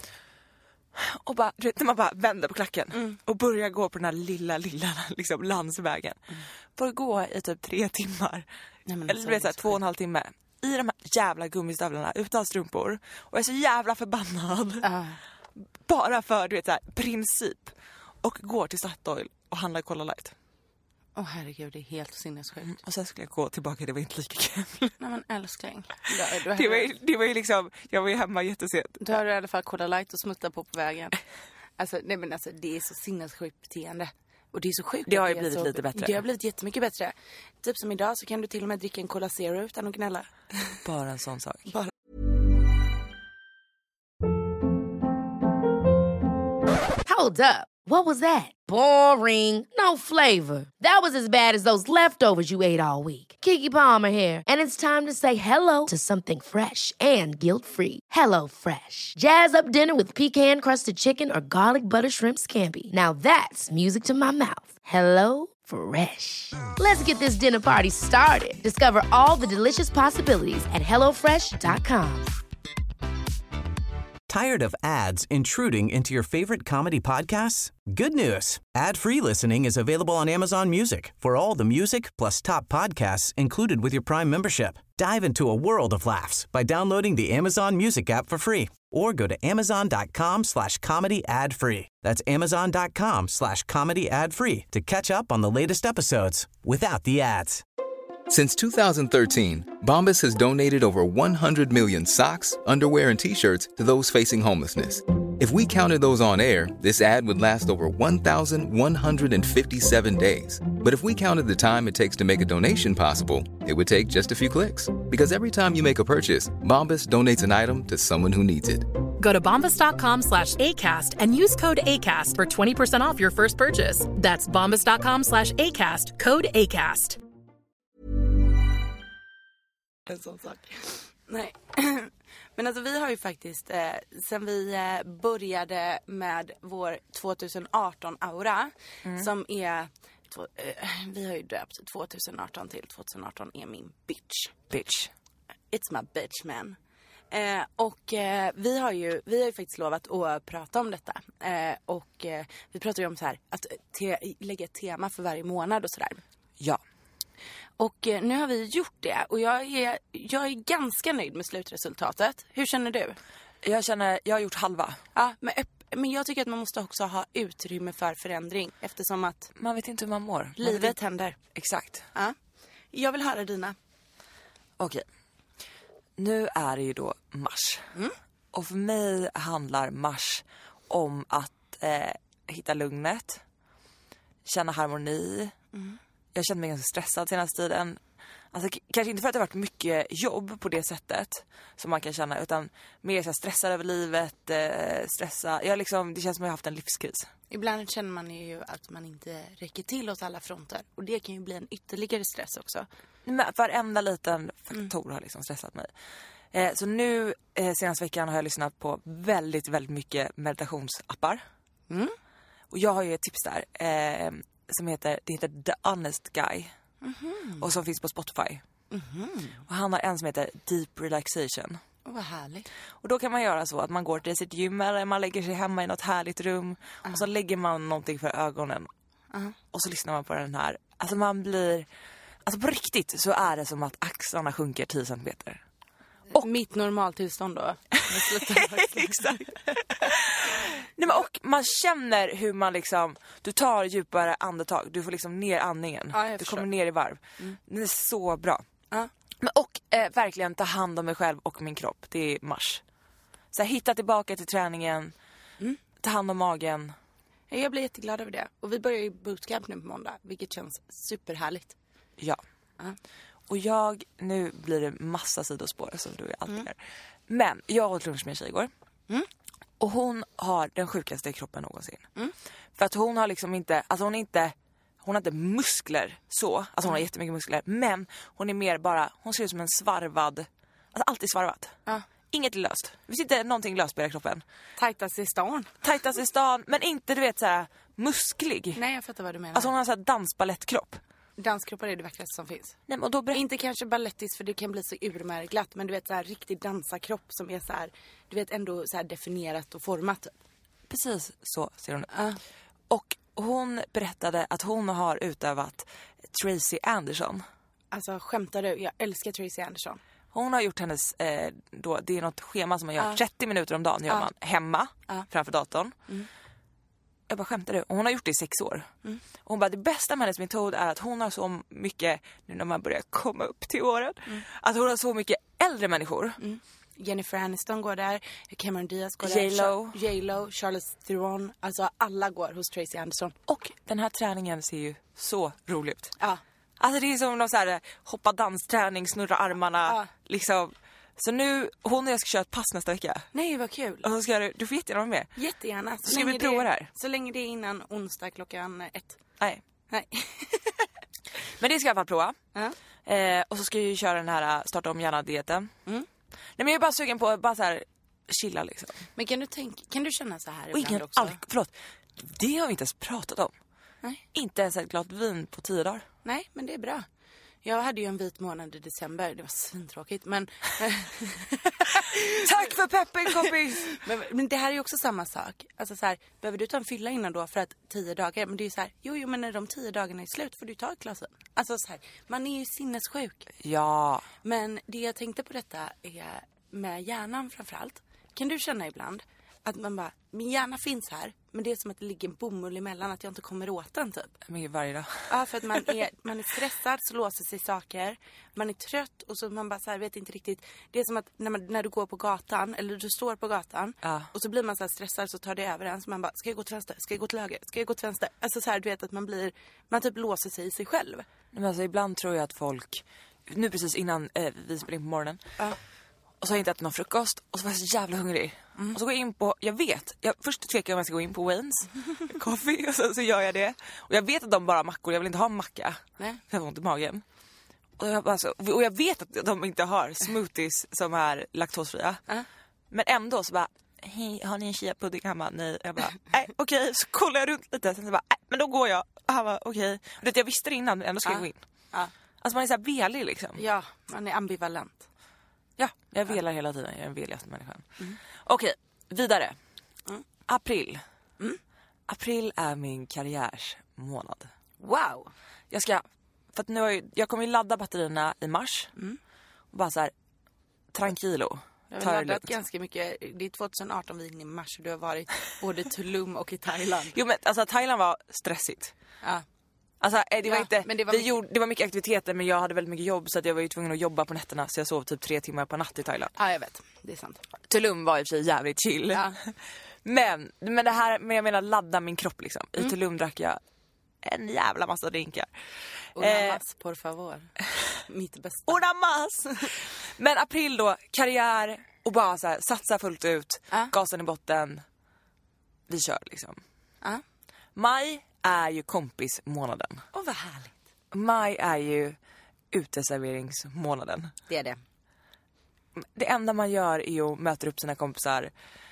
Och bara, du vet, när man bara vänder på klacken mm. och börjar gå på den här lilla, lilla liksom, landsvägen. Mm. Får gå i typ tre timmar. Nej, eller det blir så här, två och en halv timme. I de här jävla gummistövlarna utan strumpor. Och jag är så jävla förbannad. Uh. Bara för, du vet, så här, princip. Och går till Statoil och handlar Cola Light. Åh oh, herregud, det är helt sinnessjukt. Mm. Och sen skulle jag gå tillbaka, det var inte lika kul. Nej men älskling. Du, du det, var ju, det var ju liksom, jag var ju hemma jättesent. Du har i alla fall Cola Light och smutta på på vägen. Alltså, nej men alltså, det är så sinnessjukt beteende. Och det är så sjukt. Det har ju är blivit så, lite bättre. Det har blivit jättemycket bättre. Typ som idag så kan du till och med dricka en Cola Zero utan att gnälla. Bara en sån sak. Bara. Hold up. What was that? Boring. No flavor. That was as bad as those leftovers you ate all week. Keke Palmer here, and it's time to say hello to something fresh and guilt-free. Hello Fresh. Jazz up dinner with pecan-crusted chicken or garlic butter shrimp scampi. Now that's music to my mouth. Hello Fresh. Let's get this dinner party started. Discover all the delicious possibilities at hello fresh dot com. Tired of ads intruding into your favorite comedy podcasts? Good news. Ad-free listening is available on Amazon Music for all the music plus top podcasts included with your Prime membership. Dive into a world of laughs by downloading the Amazon Music app for free or go to amazon.com slash comedy ad free. That's amazon.com slash comedy ad free to catch up on the latest episodes without the ads. Since two thousand thirteen, Bombas has donated over one hundred million socks, underwear, and T-shirts to those facing homelessness. If we counted those on air, this ad would last over one thousand one hundred fifty-seven days. But if we counted the time it takes to make a donation possible, it would take just a few clicks. Because every time you make a purchase, Bombas donates an item to someone who needs it. Go to bombas.com slash ACAST and use code ACAST for twenty percent off your first purchase. That's bombas.com slash ACAST, code ACAST. En sån sak. Nej. Men alltså vi har ju faktiskt eh, sen vi eh, började med vår tjugoarton-aura mm. som är två, eh, vi har ju döpt tjugoarton till tjugoarton är min bitch. Bitch. It's my bitch man. Eh, och eh, vi har ju vi har ju faktiskt lovat att prata om detta. Eh, och eh, vi pratar ju om så här att te- lägga ett tema för varje månad och sådär. Ja. Och eh, nu har vi gjort det och jag är, jag är ganska nöjd med slutresultatet. Hur känner du? Jag känner, jag har gjort halva. Ja, men, men jag tycker att man måste också ha utrymme för förändring eftersom att man vet inte hur man mår. Man livet vet... händer. Exakt. Ja. Jag vill höra dina. Okej. Nu är det ju då mars. Mm. Och för mig handlar mars om att eh, hitta lugnet, känna harmoni. Mm. Jag känner mig ganska stressad senaste tiden. Alltså, k- kanske inte för att det har varit mycket jobb på det sättet som man kan känna, utan mer så här, stressad över livet, eh, stressa. Jag liksom, det känns som att jag har haft en livskris. Ibland känner man ju att man inte räcker till åt alla fronter. Och det kan ju bli en ytterligare stress också. Men varenda liten faktor mm. har liksom stressat mig. Eh, så nu, eh, senaste veckan har jag lyssnat på väldigt, väldigt mycket meditationsappar. Mm. Och jag har ju ett tips där. Eh, som heter, det heter The Honest Guy. Mm-hmm. Och som finns på Spotify. Mm-hmm. Och han har en som heter Deep Relaxation. Oh, vad härligt. Och då kan man göra så att man går till sitt gym eller man lägger sig hemma i något härligt rum. Uh-huh. Och så lägger man någonting för ögonen. Uh-huh. Och så lyssnar man på den här. Alltså man blir... Alltså på riktigt så är det som att axlarna sjunker tio centimeter. Och mitt normaltillstånd då. Exakt. Nej, men och man känner hur man liksom, du tar djupare andetag, du får liksom ner andningen, ja, du kommer ner i varv. Mm. Det är så bra. Ja. Men och eh, verkligen ta hand om mig själv och min kropp. Det är mars. Så här, hitta tillbaka till träningen, mm. ta hand om magen. Jag blir jätteglad över det. Och vi börjar ju bootcamp nu på måndag, vilket känns superhärligt. Ja. Ja. Och jag, nu blir det massa sidospår som du alltid mm. gör. Men jag åt lunch med en tjej igår. Mm. Och hon har den sjukaste kroppen någonsin. Mm. För att hon har liksom inte, alltså hon är inte, hon har inte muskler så. Alltså hon har jättemycket muskler. Men hon är mer bara, hon ser ut som en svarvad, alltså alltid svarvat. Ja. Inget löst. Det finns inte någonting löst på hela kroppen. Tajtast i stan. Tajtast i stan, men inte du vet så här musklig. Nej, jag fattar vad du menar. Alltså hon har så här dansballettkropp. Danskroppar är det vackraste som finns. Nej, och då ber- inte kanske ballettis för det kan bli så urmärglat, men du vet så här riktigt dansarkropp som är så här, du vet ändå så här definierat och format. Precis så ser hon ut. Uh. Och hon berättade att hon har utövat Tracy Anderson. Alltså skämtar du? Jag älskar Tracy Anderson. Hon har gjort hennes, eh, då, det är något schema som man gör, uh. trettio minuter om dagen gör uh. man hemma uh. framför datorn. Mm. Jag bara, skämtar du? Och hon har gjort det i sex år. Mm. Och hon bara, det bästa med hennes metod är att hon har så mycket, nu när man börjar komma upp till åren, mm. att hon har så mycket äldre människor. Mm. Jennifer Aniston går där. Cameron Diaz går där. J-Lo. J-Lo, Charlize Theron. Alltså alla går hos Tracy Anderson. Och den här träningen ser ju så rolig ut. Ja. Alltså det är som någon så här hoppa dansträning, snurra armarna. Ja. Liksom. Så nu, hon och jag ska köra ett pass nästa vecka. Nej, vad kul. Och så ska du, du får jättegärna vara med. Jättegärna. Så Ska länge vi prova det här? Så länge det är innan onsdag klockan ett. Nej. Nej. Men det ska jag i alla fall prova. Ja. Eh, och så ska jag ju köra den här starta om gärna-dieten. Mm. Nej, men jag är bara sugen på att bara så här chilla liksom. Men kan du tänka, kan du känna så här Och ibland ingen också? alk- förlåt. Det har vi inte ens pratat om. Nej. Inte ens ett glas vin på tio dagar. Nej, men det är bra. Jag hade ju en vit månad i december. Det var svintråkigt, men... Tack för peppen, kompis! men, men det här är ju också samma sak. Alltså så här, behöver du ta en fylla innan då för att tio dagar? Men det är ju så här, jo, jo, men när de tio dagarna är slut får du ta ett glas vin. Alltså så här, man är ju sinnessjuk. Ja. Men det jag tänkte på detta är med hjärnan framförallt. Kan du känna ibland att man bara, min hjärna finns här, men det är som att det ligger en bomull emellan, att jag inte kommer åt den typ. Men varje dag. Ja, för att man är, man är stressad så låser sig saker. Man är trött och så man bara så här, vet inte riktigt. Det är som att när, man, när du går på gatan, eller du står på gatan. Ja. Och så blir man så här stressad, så tar det över en. Så man bara, ska jag gå till vänster? Ska jag gå till höger? Ska jag gå till vänster? Alltså så här, du vet att man blir, man typ låser sig i sig själv. Men alltså ibland tror jag att folk, nu precis innan eh, vi spelade in på morgonen. Ja. Och så har jag inte ätit någon frukost. Och så var jag så jävla hungrig. Mm. Och så går jag in på, jag vet. Jag, först tvekar jag om jag ska gå in på Waynes Coffee. Och så, så gör jag det. Och jag vet att de bara har mackor. Jag vill inte ha macka. Nej. Jag har ont i magen. Och jag, bara så, och jag vet att de inte har smoothies som är laktosfria. Uh. Men ändå så bara, hej, har ni en chia-pudding hemma? Nej. Jag bara, nej, okej. Okay. Så kollar jag runt lite. Sen så bara, nej, men då går jag. Han bara, okej. Okay. Jag visste det innan, men ändå ska uh. jag gå in. Uh. Alltså man är så här velig liksom. Ja, man är ambivalent. Ja, jag velar hela tiden. Jag är den veligaste människan. Mm. Okej, vidare. Mm. April. Mm. April är min karriärsmånad. Wow. Jag ska, för att nu har jag, jag kommer ju ladda batterierna i mars. Mm. Och bara så här, tranquilo. Jag har laddat ganska mycket. Det är tjugoarton vi är inne i mars och du har varit både i Tulum och i Thailand. Jo, men alltså Thailand var stressigt. Ja. Alltså det var ja, inte, men det var, vi mycket... gjorde, det var mycket aktiviteter, men jag hade väldigt mycket jobb så att jag var ju tvungen att jobba på nätterna, så jag sov typ tre timmar per natt i Thailand. Ja, jag vet. Det är sant. Tulum var i och för sig jävligt chill. Ja. Men, men det här, men jag menar ladda min kropp liksom. I mm. Tulum drack jag en jävla massa drinkar. Una eh, mas, por favor. Mitt bästa. Una mas! Men april då, karriär och bara så här, satsa fullt ut. Uh. Gasen i botten. Vi kör liksom. Uh. Maj är ju kompismånaden. Åh, oh, vad härligt. Maj är ju uteserveringsmånaden. Det är det. Det enda man gör är att möta upp sina kompisar,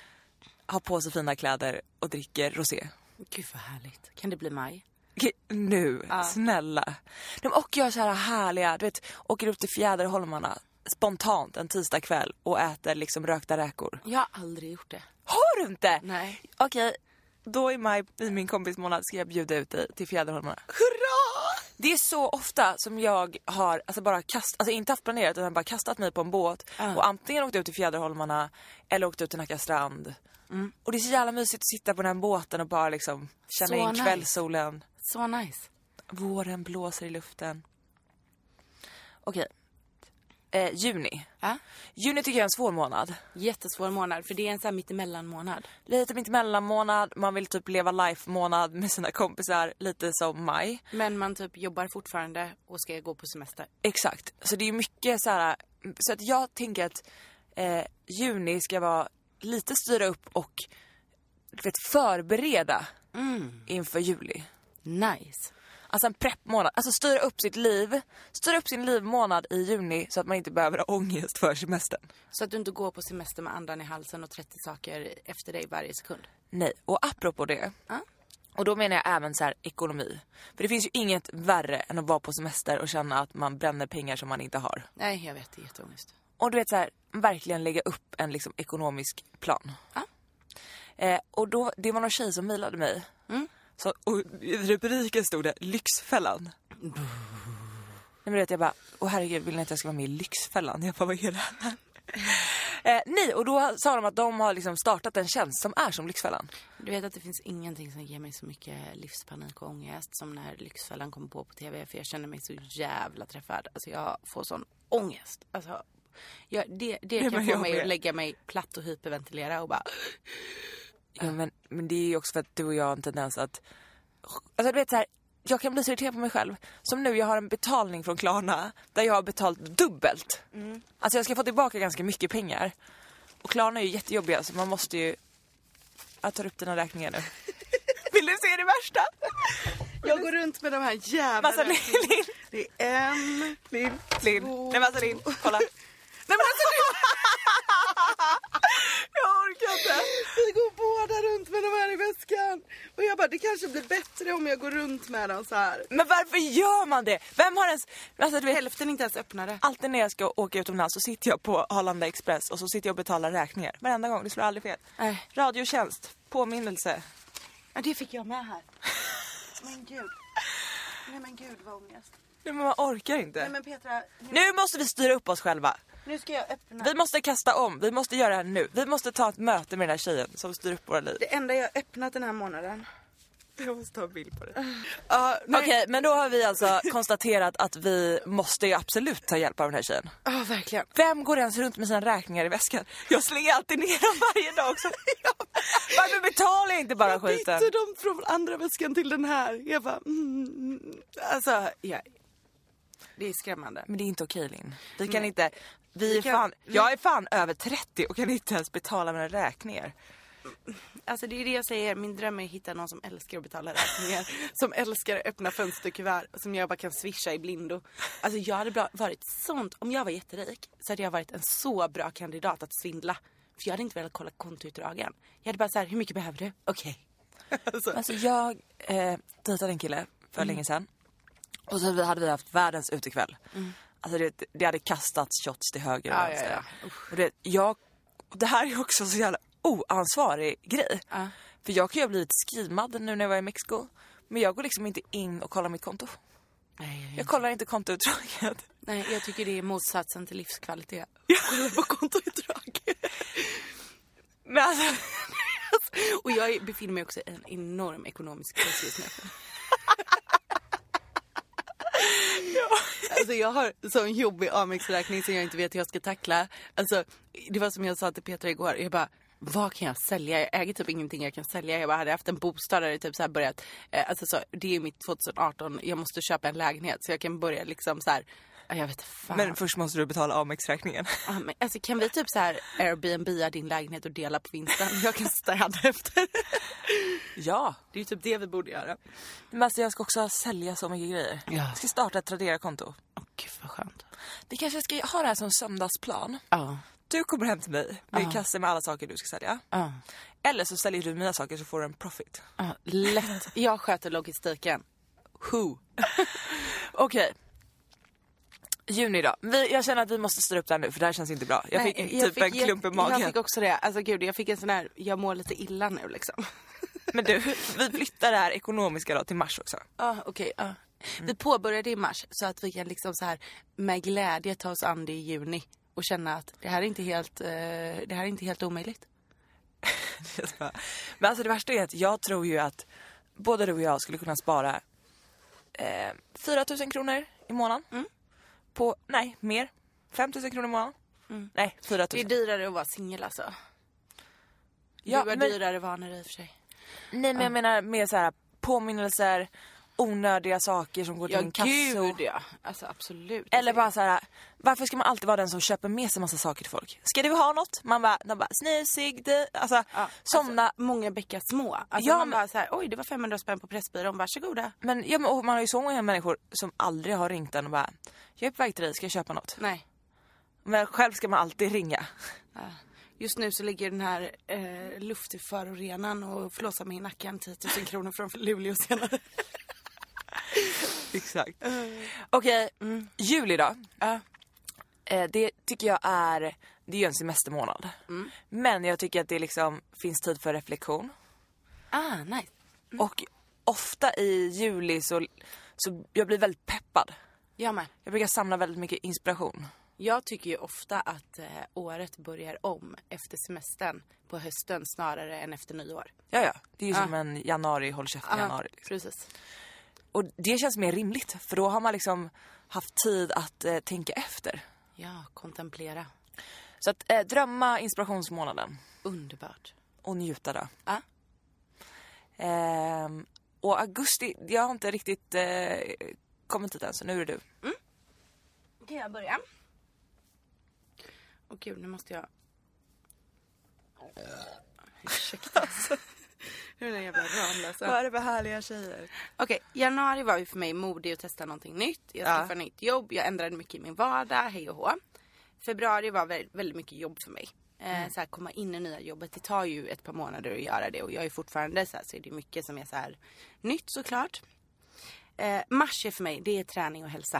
ha på sig fina kläder och dricker rosé. Gud vad härligt. Kan det bli maj? Nu, ja. Snälla. De och gör så här härliga, du vet, åker upp till Fjäderholmarna spontant en tisdag kväll och äter liksom rökta räkor. Jag har aldrig gjort det. Har du inte? Nej. Okej, då i maj, i min kompismånad, ska jag bjuda ut dig till Fjäderholmarna. Hurra! Det är så ofta som jag har alltså bara kastat, alltså inte haft planerat utan bara kastat mig på en båt uh. och antingen åkt ut till Fjäderholmarna eller åkt ut till Nacka strand. Mm. Och det är så jävla mysigt att sitta på den här båten och bara liksom känna så in nice. Kvällssolen. Så nice. Våren blåser i luften. Okej. Eh, juni. Äh? Juni tycker jag är en svår månad. Jättesvår månad, för det är en sån här mittemellan månad. Lite mittemellan månad. Man vill typ leva life månad med sina kompisar. Lite som maj. Men man typ jobbar fortfarande och ska gå på semester. Exakt. Så det är mycket så här. Så att jag tänker att eh, juni ska vara lite styra upp och vet, förbereda mm. inför juli. Nice. Alltså en preppmånad. Alltså styra upp sitt liv. Styra upp sin livmånad i juni så att man inte behöver ha ångest för semestern. Så att du inte går på semester med andan i halsen och trettio saker efter dig varje sekund. Nej, och apropå det. Uh? Och då menar jag även så här ekonomi. För det finns ju inget värre än att vara på semester och känna att man bränner pengar som man inte har. Nej, jag vet, det är jätteångest. Och du vet så här, verkligen lägga upp en liksom ekonomisk plan. Uh? Eh, och då, det var någon tjej som mejlade mig. Mm. Så, och i rubriken stod det Lyxfällan. Mm. Nej, men vet jag bara, åh herregud, vill ni att jag ska vara med i Lyxfällan? Jag bara, vad är det här? eh, nej, och då sa de att de har liksom startat en tjänst som är som Lyxfällan. Du vet att det finns ingenting som ger mig så mycket livspanik och ångest som när Lyxfällan kommer på på tv. För jag känner mig så jävla träffad. Alltså jag får sån ångest. Alltså Ja, det, det kan få mig att lägga mig platt och hyperventilera och bara... Ja, men, men det är ju också för att du och jag har en tendens att... Alltså du vet så här, jag kan bli så irriterad på mig själv. Som nu, jag har en betalning från Klarna där jag har betalt dubbelt. Mm. Alltså jag ska få tillbaka ganska mycket pengar. Och Klarna är ju jättejobbiga så man måste ju... Jag tar upp dina räkningar nu. Vill du se det värsta? Jag går runt med de här jävla massa Linn. Det är en, Linn, Linn. Nej, massa Linn. Kolla. Nej, men alltså Linn. Jag orkar inte. Vi går båda runt med de här i väskan. Och jag bara, det kanske blir bättre om jag går runt med dem så här. Men varför gör man det? Vem har ens... Alltså, du vet, hälften inte ens öppnade. Alltid när jag ska åka utomlands så sitter jag på Arlanda Express och så sitter jag och betalar räkningar. Varenda gång, det slår aldrig fel. Äh. Radiotjänst, påminnelse. Ja, det fick jag med här. Men gud. Nej men gud vad ångest. Nej, men man orkar inte. Nej men Petra. Nu... nu måste vi styra upp oss själva. Nu ska jag öppna. Vi måste kasta om. Vi måste göra det här nu. Vi måste ta ett möte med den här tjejen som styr upp våra liv. Det enda jag har öppnat den här månaden. Jag måste ta en bild på det. Uh, Okej, okay, men då har vi alltså konstaterat att vi måste ju absolut ta hjälp av den här tjejen. Ja, uh, verkligen. Vem går ens runt med sina räkningar i väskan? Jag slänger alltid ner dem varje dag också. Varför betalar jag inte bara jag skiten? Jag bytte dem från andra väskan till den här. Jag bara, mm, alltså, ja. Det är skrämmande. Men det är inte okej, Linn. Vi kan Nej. inte... Vi är kan, fan, jag är fan över trettio och kan inte ens betala mina räkningar. Alltså det är det jag säger. Min dröm är att hitta någon som älskar att betala räkningar. Som älskar att öppna fönsterkuvert. Som jag bara kan swisha i blindo. Alltså jag hade bra, varit sånt. Om jag var jätterik så hade jag varit en så bra kandidat att svindla. För jag hade inte velat kolla kontoutdragen. Jag hade bara så här, hur mycket behöver du? Okej. Okay. alltså. alltså jag eh, dejtade en kille för mm. länge sedan. Och så hade vi haft världens utekväll. Mm. Alltså det, det hade kastats shots till höger och ja, vänster. Ja, ja. Och det, jag, det här är också så jävla oansvarig grej. Uh. För jag kan ju ha blivit skrimad nu när jag var i Mexiko. Men jag går liksom inte in och kollar mitt konto. Nej, jag, jag kollar inte kontoutdraget. Nej, jag tycker det är motsatsen till livskvalitet. Kolla på kontoutdraget. Men alltså... och jag befinner mig också i en enorm ekonomisk kris just nu. ja. Alltså jag har sån jobbig Amex-räkning som jag inte vet hur jag ska tackla. Alltså det var som jag sa till Petra igår. Jag bara, vad kan jag sälja? Jag äger typ ingenting jag kan sälja. Jag bara hade haft en bostad där det typ så här börjat. Eh, alltså så, det är mitt tjugoarton. Jag måste köpa en lägenhet så jag kan börja liksom så här. Jag vet fan. Men först måste du betala Amex-räkningen. Ja, men alltså kan vi typ så här Airbnb din lägenhet och dela på vinsten? Jag kan städa efter. Ja, det är ju typ det vi borde göra. Men alltså jag ska också sälja så mycket grejer. Ja. Jag ska starta ett Tradera-konto. Åh gud vad sönt. Vi kanske ska ha det här som söndagsplan. Ja. Du kommer hem till mig med ja. kasse med alla saker du ska sälja. Ja. Eller så säljer du mina saker så får du en profit. Ja, lätt. Jag sköter logistiken. Who? Okej. Okay. Juni då. Vi, jag känner att vi måste styra upp det här nu för det här känns inte bra. Jag Nej, fick jag typ fick, en klump i magen. Jag, jag fick också det. Alltså gud, jag fick en sån här, jag mår lite illa nu liksom. Men du, vi flyttar det här ekonomiska då till mars också. Ja, ah, okej. Okay, ah. mm. Vi påbörjade i mars så att vi kan liksom så här med glädje ta oss an det i juni. Och känna att det här är inte helt, eh, det här är inte helt omöjligt. Men alltså det värsta är att jag tror ju att både du och jag skulle kunna spara eh, fyra tusen kronor i månaden. Mm. På, nej, mer. fem tusen kronor i månaden. Mm. Nej, fyra tusen. Det är dyrare att vara singel alltså. Ja, du är men, dyrare vanor i och för sig. Nej, men uh. jag menar mer så här påminnelser, onödiga saker som går till ja, en kasso. Gud, ja, alltså absolut. Eller bara så här, varför ska man alltid vara den som köper med sig massa saker till folk? Ska du ha något? Man bara, de bara snusig, det, alltså ja, somna. Alltså, många bäckar små. Alltså ja, man men, bara så här, oj det var femhundra spänn på Pressbyrån, varsågoda. Men, ja, men och man har ju så många människor som aldrig har ringt en och bara, jag är på väg till dig, ska jag köpa något? Nej. Men själv ska man alltid ringa. Ja. Just nu så ligger den här eh, luftförorenan och flåsar mig i nacken tio tusen kronor från Luleå senare. Exakt. Uh. Okej, okay, mm. juli då. Uh. Eh, det tycker jag är, det är ju en semestermånad. Mm. Men jag tycker att det liksom finns tid för reflektion. Ah, nice. Mm. Och ofta i juli så, så jag blir väldigt peppad. Jag med. Jag brukar samla väldigt mycket inspiration. Jag tycker ju ofta att eh, året börjar om efter semestern på hösten snarare än efter nyår. Ja, ja. Det är ju ah. som en januari, håll käften januari. Liksom. Precis. Och det känns mer rimligt. För då har man liksom haft tid att eh, tänka efter. Ja, kontemplera. Så att eh, drömma inspirationsmånaden. Underbart. Och njuta då. Ja. Ehm, och augusti, jag har inte riktigt eh, kommit dit än, så nu är det du. Mm. Kan jag börja? Åh gud, nu måste jag... Ursäkta. Alltså. Nu är det en jävla Ramlösa. Vad är det för härliga tjejer? Okej, okay, januari var ju för mig modig att testa någonting nytt. Jag skaffade ja. nytt jobb, jag ändrade mycket i min vardag, hej och hå. Februari var väldigt, väldigt mycket jobb för mig. Eh, mm. Så här, komma in i nya jobbet, det tar ju ett par månader att göra det. Och jag är fortfarande så här, så är det mycket som är så här nytt såklart. Eh, mars är för mig, det är träning och hälsa.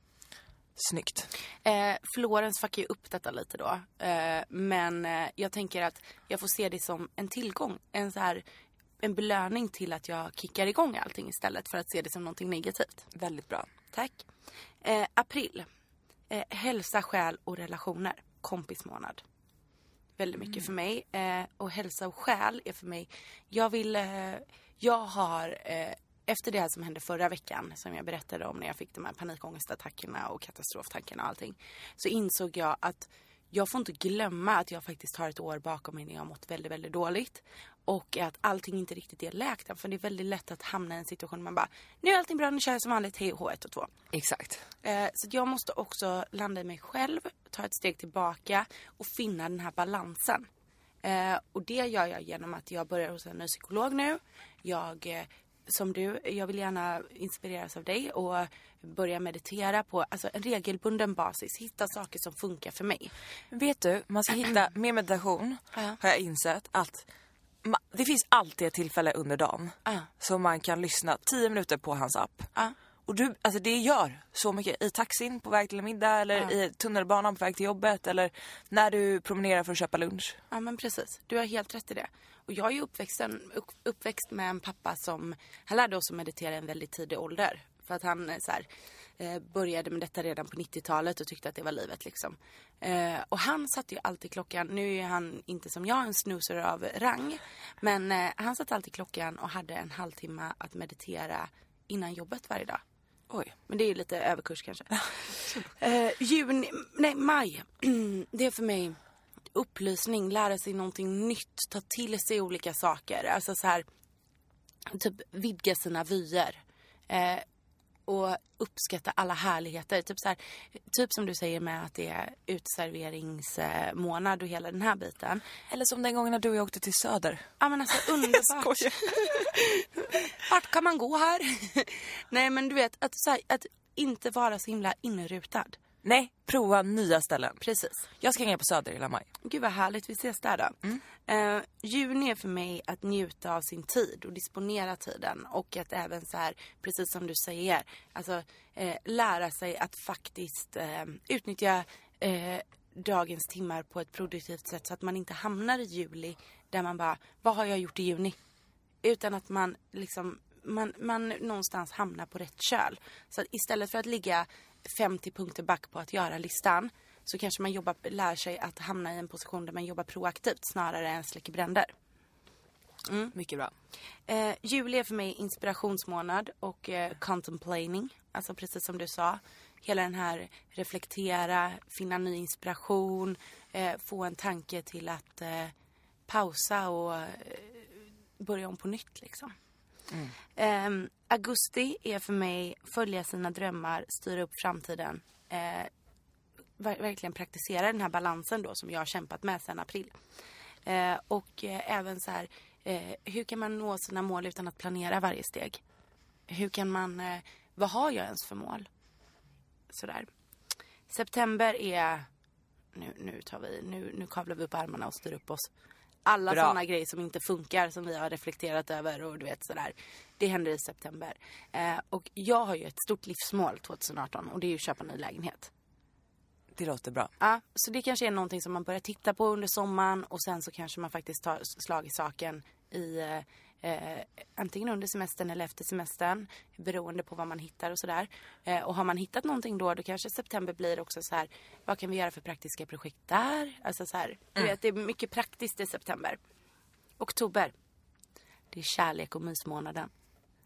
Snyggt. Eh, Florens fuckar ju upp detta lite då. Eh, men eh, jag tänker att jag får se det som en tillgång. En så här, en belöning till att jag kickar igång allting istället för att se det som någonting negativt. Väldigt bra. Tack. Eh, april. Eh, hälsa, själ och relationer. Kompismånad. Väldigt mycket mm. för mig. Eh, och hälsa och själ är för mig. Jag vill... Eh, jag har... Eh, Efter det här som hände förra veckan, som jag berättade om när jag fick de här panikångestattackerna och katastroftankarna och allting, så insåg jag att jag får inte glömma att jag faktiskt har ett år bakom mig när jag har mått väldigt, väldigt dåligt. Och att allting inte riktigt är läkt. För det är väldigt lätt att hamna i en situation där man bara, nu är allting bra, nu kör jag som vanligt, hej H ett och två. Exakt. Eh, så jag måste också landa i mig själv, ta ett steg tillbaka och finna den här balansen. Eh, och det gör jag genom att jag börjar hos en ny psykolog nu. Jag... Eh, Som du, jag vill gärna inspireras av dig och börja meditera på alltså, en regelbunden basis. Hitta saker som funkar för mig. Vet du, man ska hitta med meditation, ja. har jag insett att ma- det finns alltid ett tillfälle under dagen ja. som man kan lyssna tio minuter på hans app. Ja. Och du, alltså det gör så mycket i taxin på väg till en middag eller ja. i tunnelbanan på väg till jobbet eller när du promenerar för att köpa lunch. Ja men precis, du har helt rätt i det. Och jag är ju uppväxten, uppväxt med en pappa som, han lärde oss att meditera i en väldigt tidig ålder. För att han så här, eh, började med detta redan på nittiotalet och tyckte att det var livet liksom. Eh, och han satte ju alltid klockan, nu är han inte som jag en snoozer av rang. Men eh, han satte alltid klockan och hade en halvtimme att meditera innan jobbet varje dag. Oj, men det är ju lite överkurs kanske. eh, juni, nej maj, det är för mig... upplysning, lära sig någonting nytt, ta till sig olika saker, alltså så här typ vidga sina vyer eh, och uppskatta alla härligheter, typ så här, typ som du säger med att det är utserveringsmånad och hela den här biten. Eller som den gången när du och jag åkte till Söder. Ja men alltså underbart. Vart kan man gå här? Nej men du vet att, så här, att inte vara så himla inrutad. Nej, prova nya ställen. Precis. Jag ska hänga på Söder hela maj. Gud vad härligt, vi ses där då. Mm. Uh, juni är för mig att njuta av sin tid och disponera tiden. Och att även så här, precis som du säger, alltså uh, lära sig att faktiskt uh, utnyttja uh, dagens timmar på ett produktivt sätt. Så att man inte hamnar i juli där man bara, vad har jag gjort i juni? Utan att man liksom, man, man någonstans hamnar på rätt köl. Så att istället för att ligga femtio punkter back på att göra listan, så kanske man jobbar, lär sig att hamna i en position där man jobbar proaktivt snarare än släcker bränder. Mm. Mycket bra. Eh, juli är för mig inspirationsmånad och eh, contemplating. Alltså precis som du sa. Hela den här reflektera, finna ny inspiration, eh, få en tanke till att eh, pausa och eh, börja om på nytt liksom. Mm. Eh, augusti är för mig följa sina drömmar, styra upp framtiden. Eh, ver- verkligen praktisera den här balansen då som jag har kämpat med sedan april. Eh, och eh, även så här, eh, hur kan man nå sina mål utan att planera varje steg? Hur kan man, eh, vad har jag ens för mål? Sådär. September är, nu, nu tar vi, nu, nu kavlar vi upp armarna och styr upp oss. Alla sådana grejer som inte funkar, som vi har reflekterat över och du vet sådär. Det händer i september. Eh, och jag har ju ett stort livsmål tjugo arton och det är ju att köpa en ny lägenhet. Det låter bra. Ja, så det kanske är någonting som man börjar titta på under sommaren och sen så kanske man faktiskt tar slag i saken i eh, antingen under semestern eller efter semestern, beroende på vad man hittar och sådär. Eh, och har man hittat någonting då, då kanske september blir också så här, vad kan vi göra för praktiska projekt där? Alltså så här, du vet, det är mycket praktiskt i september. Oktober, det är kärlek och mysmånaden.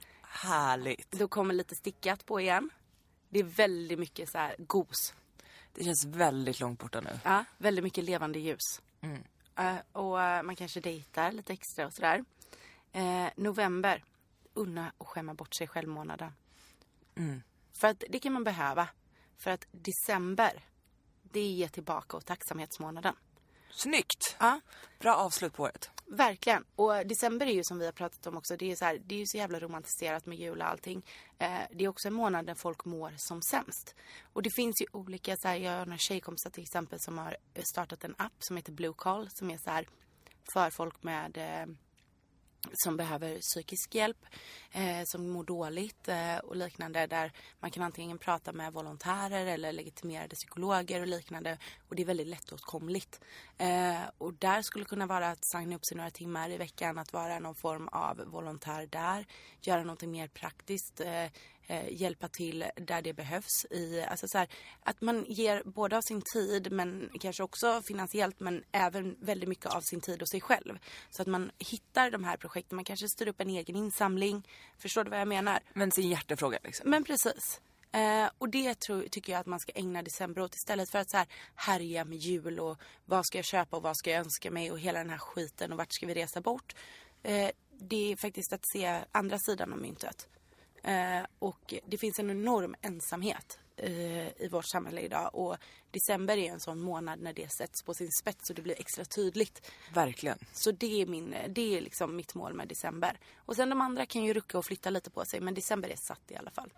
Härligt. Då kommer lite stickat på igen. Det är väldigt mycket så här gos. Det känns väldigt långt borta nu. Ja, väldigt mycket levande ljus. Mm. Uh, och uh, man kanske dejtar lite extra och sådär. Uh, november, unna och skämma bort sig själv månaden. Mm. För att det kan man behöva. För att december, det är ge tillbaka och tacksamhetsmånaden. Snyggt! Ja. Bra avslut på året. Verkligen. Och december är ju som vi har pratat om också. Det är, så här, det är ju så jävla romantiserat med jul och allting. Eh, det är också en månad där folk mår som sämst. Och det finns ju olika, så här, jag har några tjejkompisar till exempel som har startat en app som heter Blue Call. Som är så här för folk med... Eh, som behöver psykisk hjälp, eh, som mår dåligt eh, och liknande, där man kan antingen prata med volontärer eller legitimerade psykologer och liknande, och det är väldigt lättåtkomligt. Eh, och där skulle det kunna vara att signa upp sig några timmar i veckan, att vara någon form av volontär där, göra något mer praktiskt, eh, eh, hjälpa till där det behövs. I, alltså så här, att man ger både av sin tid, men kanske också finansiellt, men även väldigt mycket av sin tid och sig själv. Så att man hittar de här projekten. Man kanske styr upp en egen insamling. Förstår du vad jag menar? Men sin hjärtefråga liksom. Men precis. Eh, och det tror, tycker jag att man ska ägna december åt, istället för att så här härja med jul och vad ska jag köpa och vad ska jag önska mig och hela den här skiten och vart ska vi resa bort. Eh, det är faktiskt att se andra sidan av myntet. Eh, och det finns en enorm ensamhet eh, i vårt samhälle idag, och december är en sån månad när det sätts på sin spets och det blir extra tydligt. Verkligen. Så det är, min, det är liksom mitt mål med december. Och sen de andra kan ju rucka och flytta lite på sig, men december är satt i alla fall.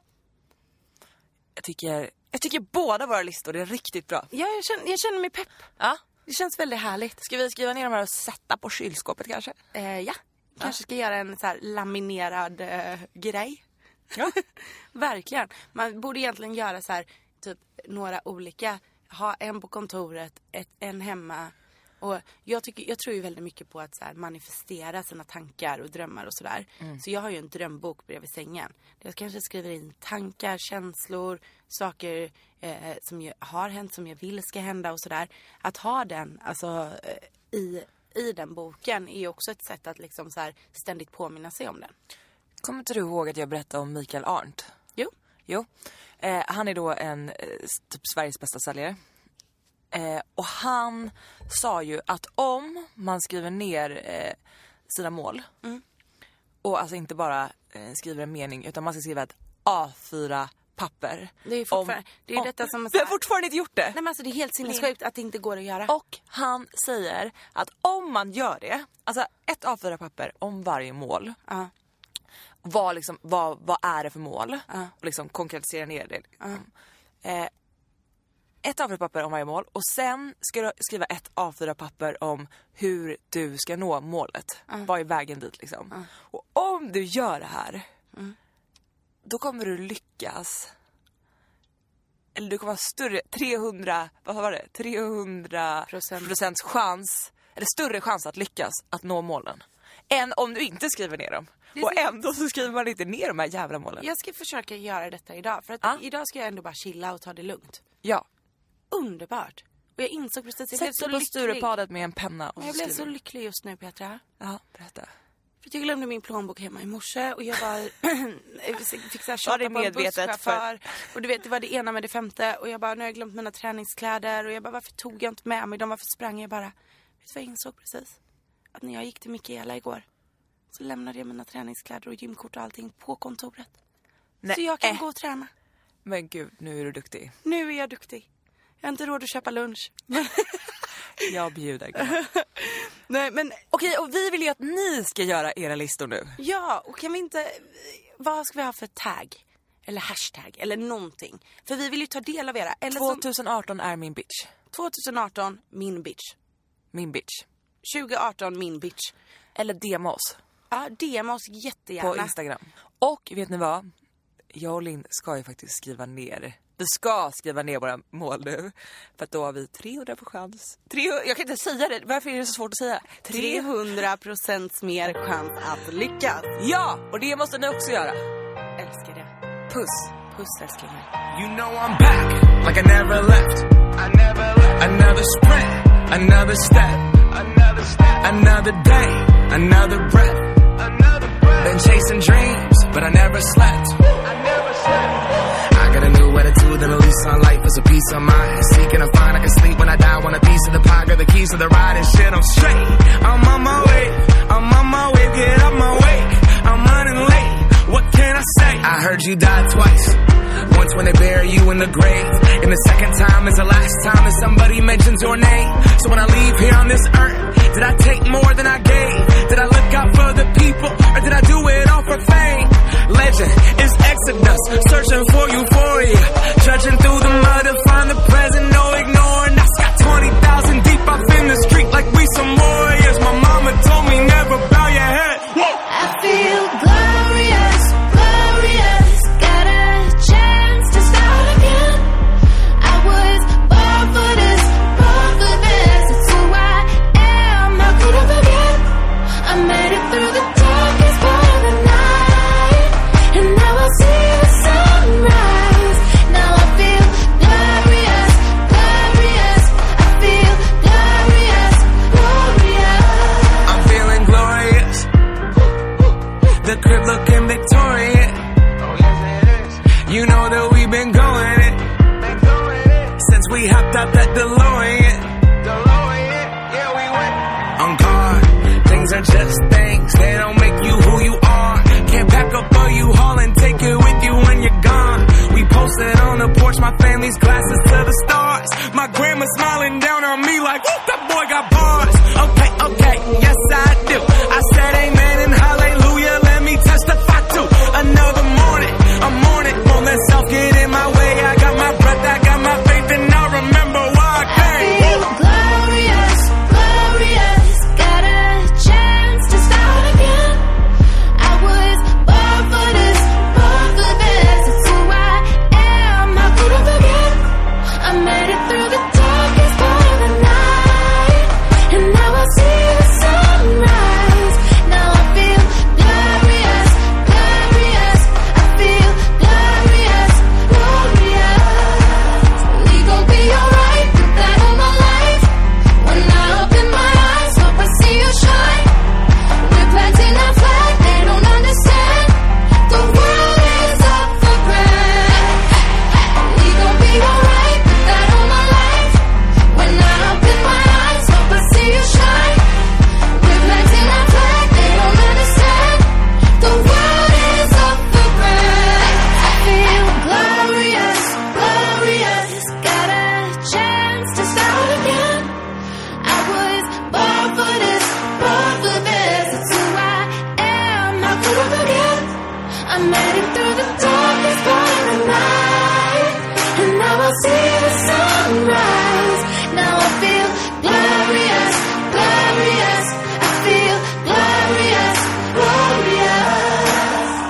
Jag tycker, jag tycker båda våra listor är riktigt bra. Ja, jag känner, jag känner mig pepp. Ja. Det känns väldigt härligt. Ska vi skriva ner dem här och sätta på kylskåpet kanske? Eh, ja, kanske ska göra en så här laminerad eh, grej. Ja. Verkligen. Man borde egentligen göra så här typ några olika. Ha en på kontoret, ett, en hemma. Och jag, tycker, jag tror ju väldigt mycket på att så här manifestera sina tankar och drömmar och sådär. Mm. Så jag har ju en drömbok bredvid sängen. Jag kanske skriver in tankar, känslor, saker eh, som jag har hänt, som jag vill ska hända och sådär. Att ha den alltså, eh, i, i den boken är ju också ett sätt att liksom så här ständigt påminna sig om den. Kommer inte du ihåg att jag berättade om Mikael Arndt? Jo. Jo. Eh, han är då en eh, typ Sveriges bästa säljare. Eh, och han sa ju att om man skriver ner eh, sina mål mm. och alltså inte bara eh, skriver en mening, utan man ska skriva ett A fyra papper. Det är fortfarande, om, det är om, detta som... Vi har fortfarande inte gjort det. Nej, men alltså det är helt sinnessjukt att det inte går att göra. Och han säger att om man gör det, alltså ett A fyra papper om varje mål. Uh. Vad, liksom, vad, vad är det för mål? Uh. Och liksom konkretisera ner det. Liksom. Uh. Eh, ett A fyra papper om varje mål. Och sen ska du skriva ett A fyra papper om hur du ska nå målet. Uh. Vad är vägen dit liksom. Uh. Och om du gör det här, uh. då kommer du lyckas. Eller du kommer ha större, trehundra, vad var det? trehundra procents chans, eller större chans att lyckas att nå målen. Än om du inte skriver ner dem. Och ändå så skriver man inte ner de här jävla målen. Jag ska försöka göra detta idag. För att ah. idag ska jag ändå bara chilla och ta det lugnt. Ja. Underbart. Och jag insåg precis, jag Sätt blev så på lycklig. Sturepadet med en penna. Och jag så blev så lycklig just nu, Petra. Ja, berätta. För jag glömde min plånbok hemma i morse. Och jag bara fick så här tjata på en busschaufför. För... Och du vet, det var det ena med det femte. Och jag bara, nu har jag glömt mina träningskläder. Och jag bara, varför tog jag inte med mig dem? Varför sprang jag bara? Vet du vad jag insåg precis? Att när jag gick till Mikaela igår, så lämnade jag mina träningskläder och gymkort och allting på kontoret. Nej. Så jag kan äh. gå och träna. Men gud, nu är du duktig. Nu är jag duktig. Jag har inte råd att köpa lunch. Jag bjuder. Nej, men okej, och vi vill ju att ni ska göra era listor nu. Ja, och kan vi inte... Vad ska vi ha för tag? Eller hashtag, eller någonting. För vi vill ju ta del av era. Eller tjugo arton är min bitch. tjugo arton, min bitch. Min bitch. tjugo arton, min bitch. Eller D M oss. Ja, D M oss jättegärna. På Instagram. Och vet ni vad? Jag och Linn ska ju faktiskt skriva ner. Vi ska skriva ner våra mål nu. För att då har vi trehundra på chans. trehundra, jag kan inte säga det. Varför är det så svårt att säga? trehundra procent mer chans att lyckas. Ja, och det måste ni också göra. Älskar det. Puss. Puss, älsklingar. You know I'm back, like I never left. I never left. Another sprint, another step. Another step. Another day, another breath. Another breath. Been chasing dreams, but I never slept. I never slept. I got a new attitude and a lease on life. is a piece of mind. Seeking a find, I can sleep when I die. Want a piece of the pie, got the keys to the ride and shit. I'm straight. I'm on my way. I'm on my way. Get up my way. I'm running late. What can I say? I heard you died twice. Once when they bury you in the grave, and the second time is the last time that somebody mentions your name. So when I leave here on this earth, did I take more than I gave? Did I look out for the people, or did I do it all for fame? Legend is Exodus, searching for euphoria, trudging through the mud to find the present, no ignoring. I got twenty thousand deep up in the street like we some warriors. My mama told me never bow your head. Whoa. I feel glorious, glorious. Got a chance to start again. I was born for this, born for this. It's who I am. How could I forget? I made it through the darkest part of the night, and now I see the sunrise. Now I feel glorious, glorious. I feel glorious, glorious. I'm feeling glorious. The crib looking Victorian. Oh yes it is. You know that we've been going it. Been going it. Since we hopped out that DeLorean. DeLorean, yeah we went. On guard, things are just things. They don't make you who you are. Can't pack up a U-Haul and take it with you when you're gone. We posted on the porch, my family's glasses to the stars. My grandma smiling down on me like, whoop, that boy got bars. Okay, okay, yes I do. I said amen and hallelujah. Let me testify to another morning. A morning, won't let self get in my way. I got my breath, I got my faith, and I remember why I came. I feel glorious, glorious. Got a chance to start again. I was born for this, born for this. It's who I am. How could I forget? I made it through the darkest part of the night, and now I see the sunrise. Now I feel glorious, glorious. I feel glorious, glorious. We gon' be alright, put that on my life. When I open my eyes, hope I see you shine. We're planting our flag, they don't understand. The world is up for grabs. We gon' be alright, put that on my life. When I open my eyes, hope I see you shine. We're planting our flag, they don't understand. The world is up for grabs. I feel glorious, glorious. Got a chance to start again. I was born for this, born for this. It's who I am. How could I forget? I made it through the darkest part of the night, and now I see the sunrise. Now I feel glorious, glorious. I feel glorious, glorious.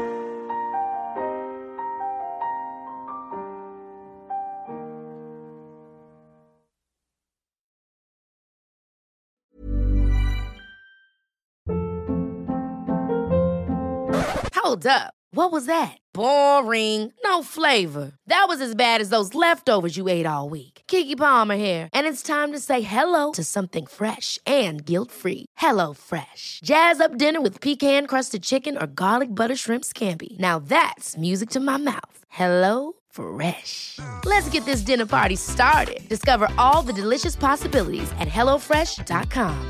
Hold up. What was that? Boring. No flavor. That was as bad as those leftovers you ate all week. Keke Palmer here, and it's time to say hello to something fresh and guilt-free. Hello Fresh. Jazz up dinner with pecan-crusted chicken or garlic butter shrimp scampi. Now that's music to my mouth. Hello Fresh. Let's get this dinner party started. Discover all the delicious possibilities at hello fresh dot com.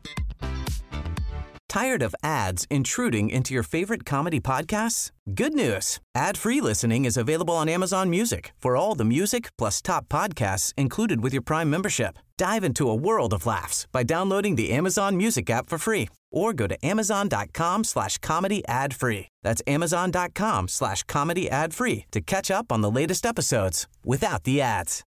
Tired of ads intruding into your favorite comedy podcasts? Good news. Ad-free listening is available on Amazon Music for all the music plus top podcasts included with your Prime membership. Dive into a world of laughs by downloading the Amazon Music app for free or go to amazon.com slash comedy ad free. That's amazon.com slash comedy ad free to catch up on the latest episodes without the ads.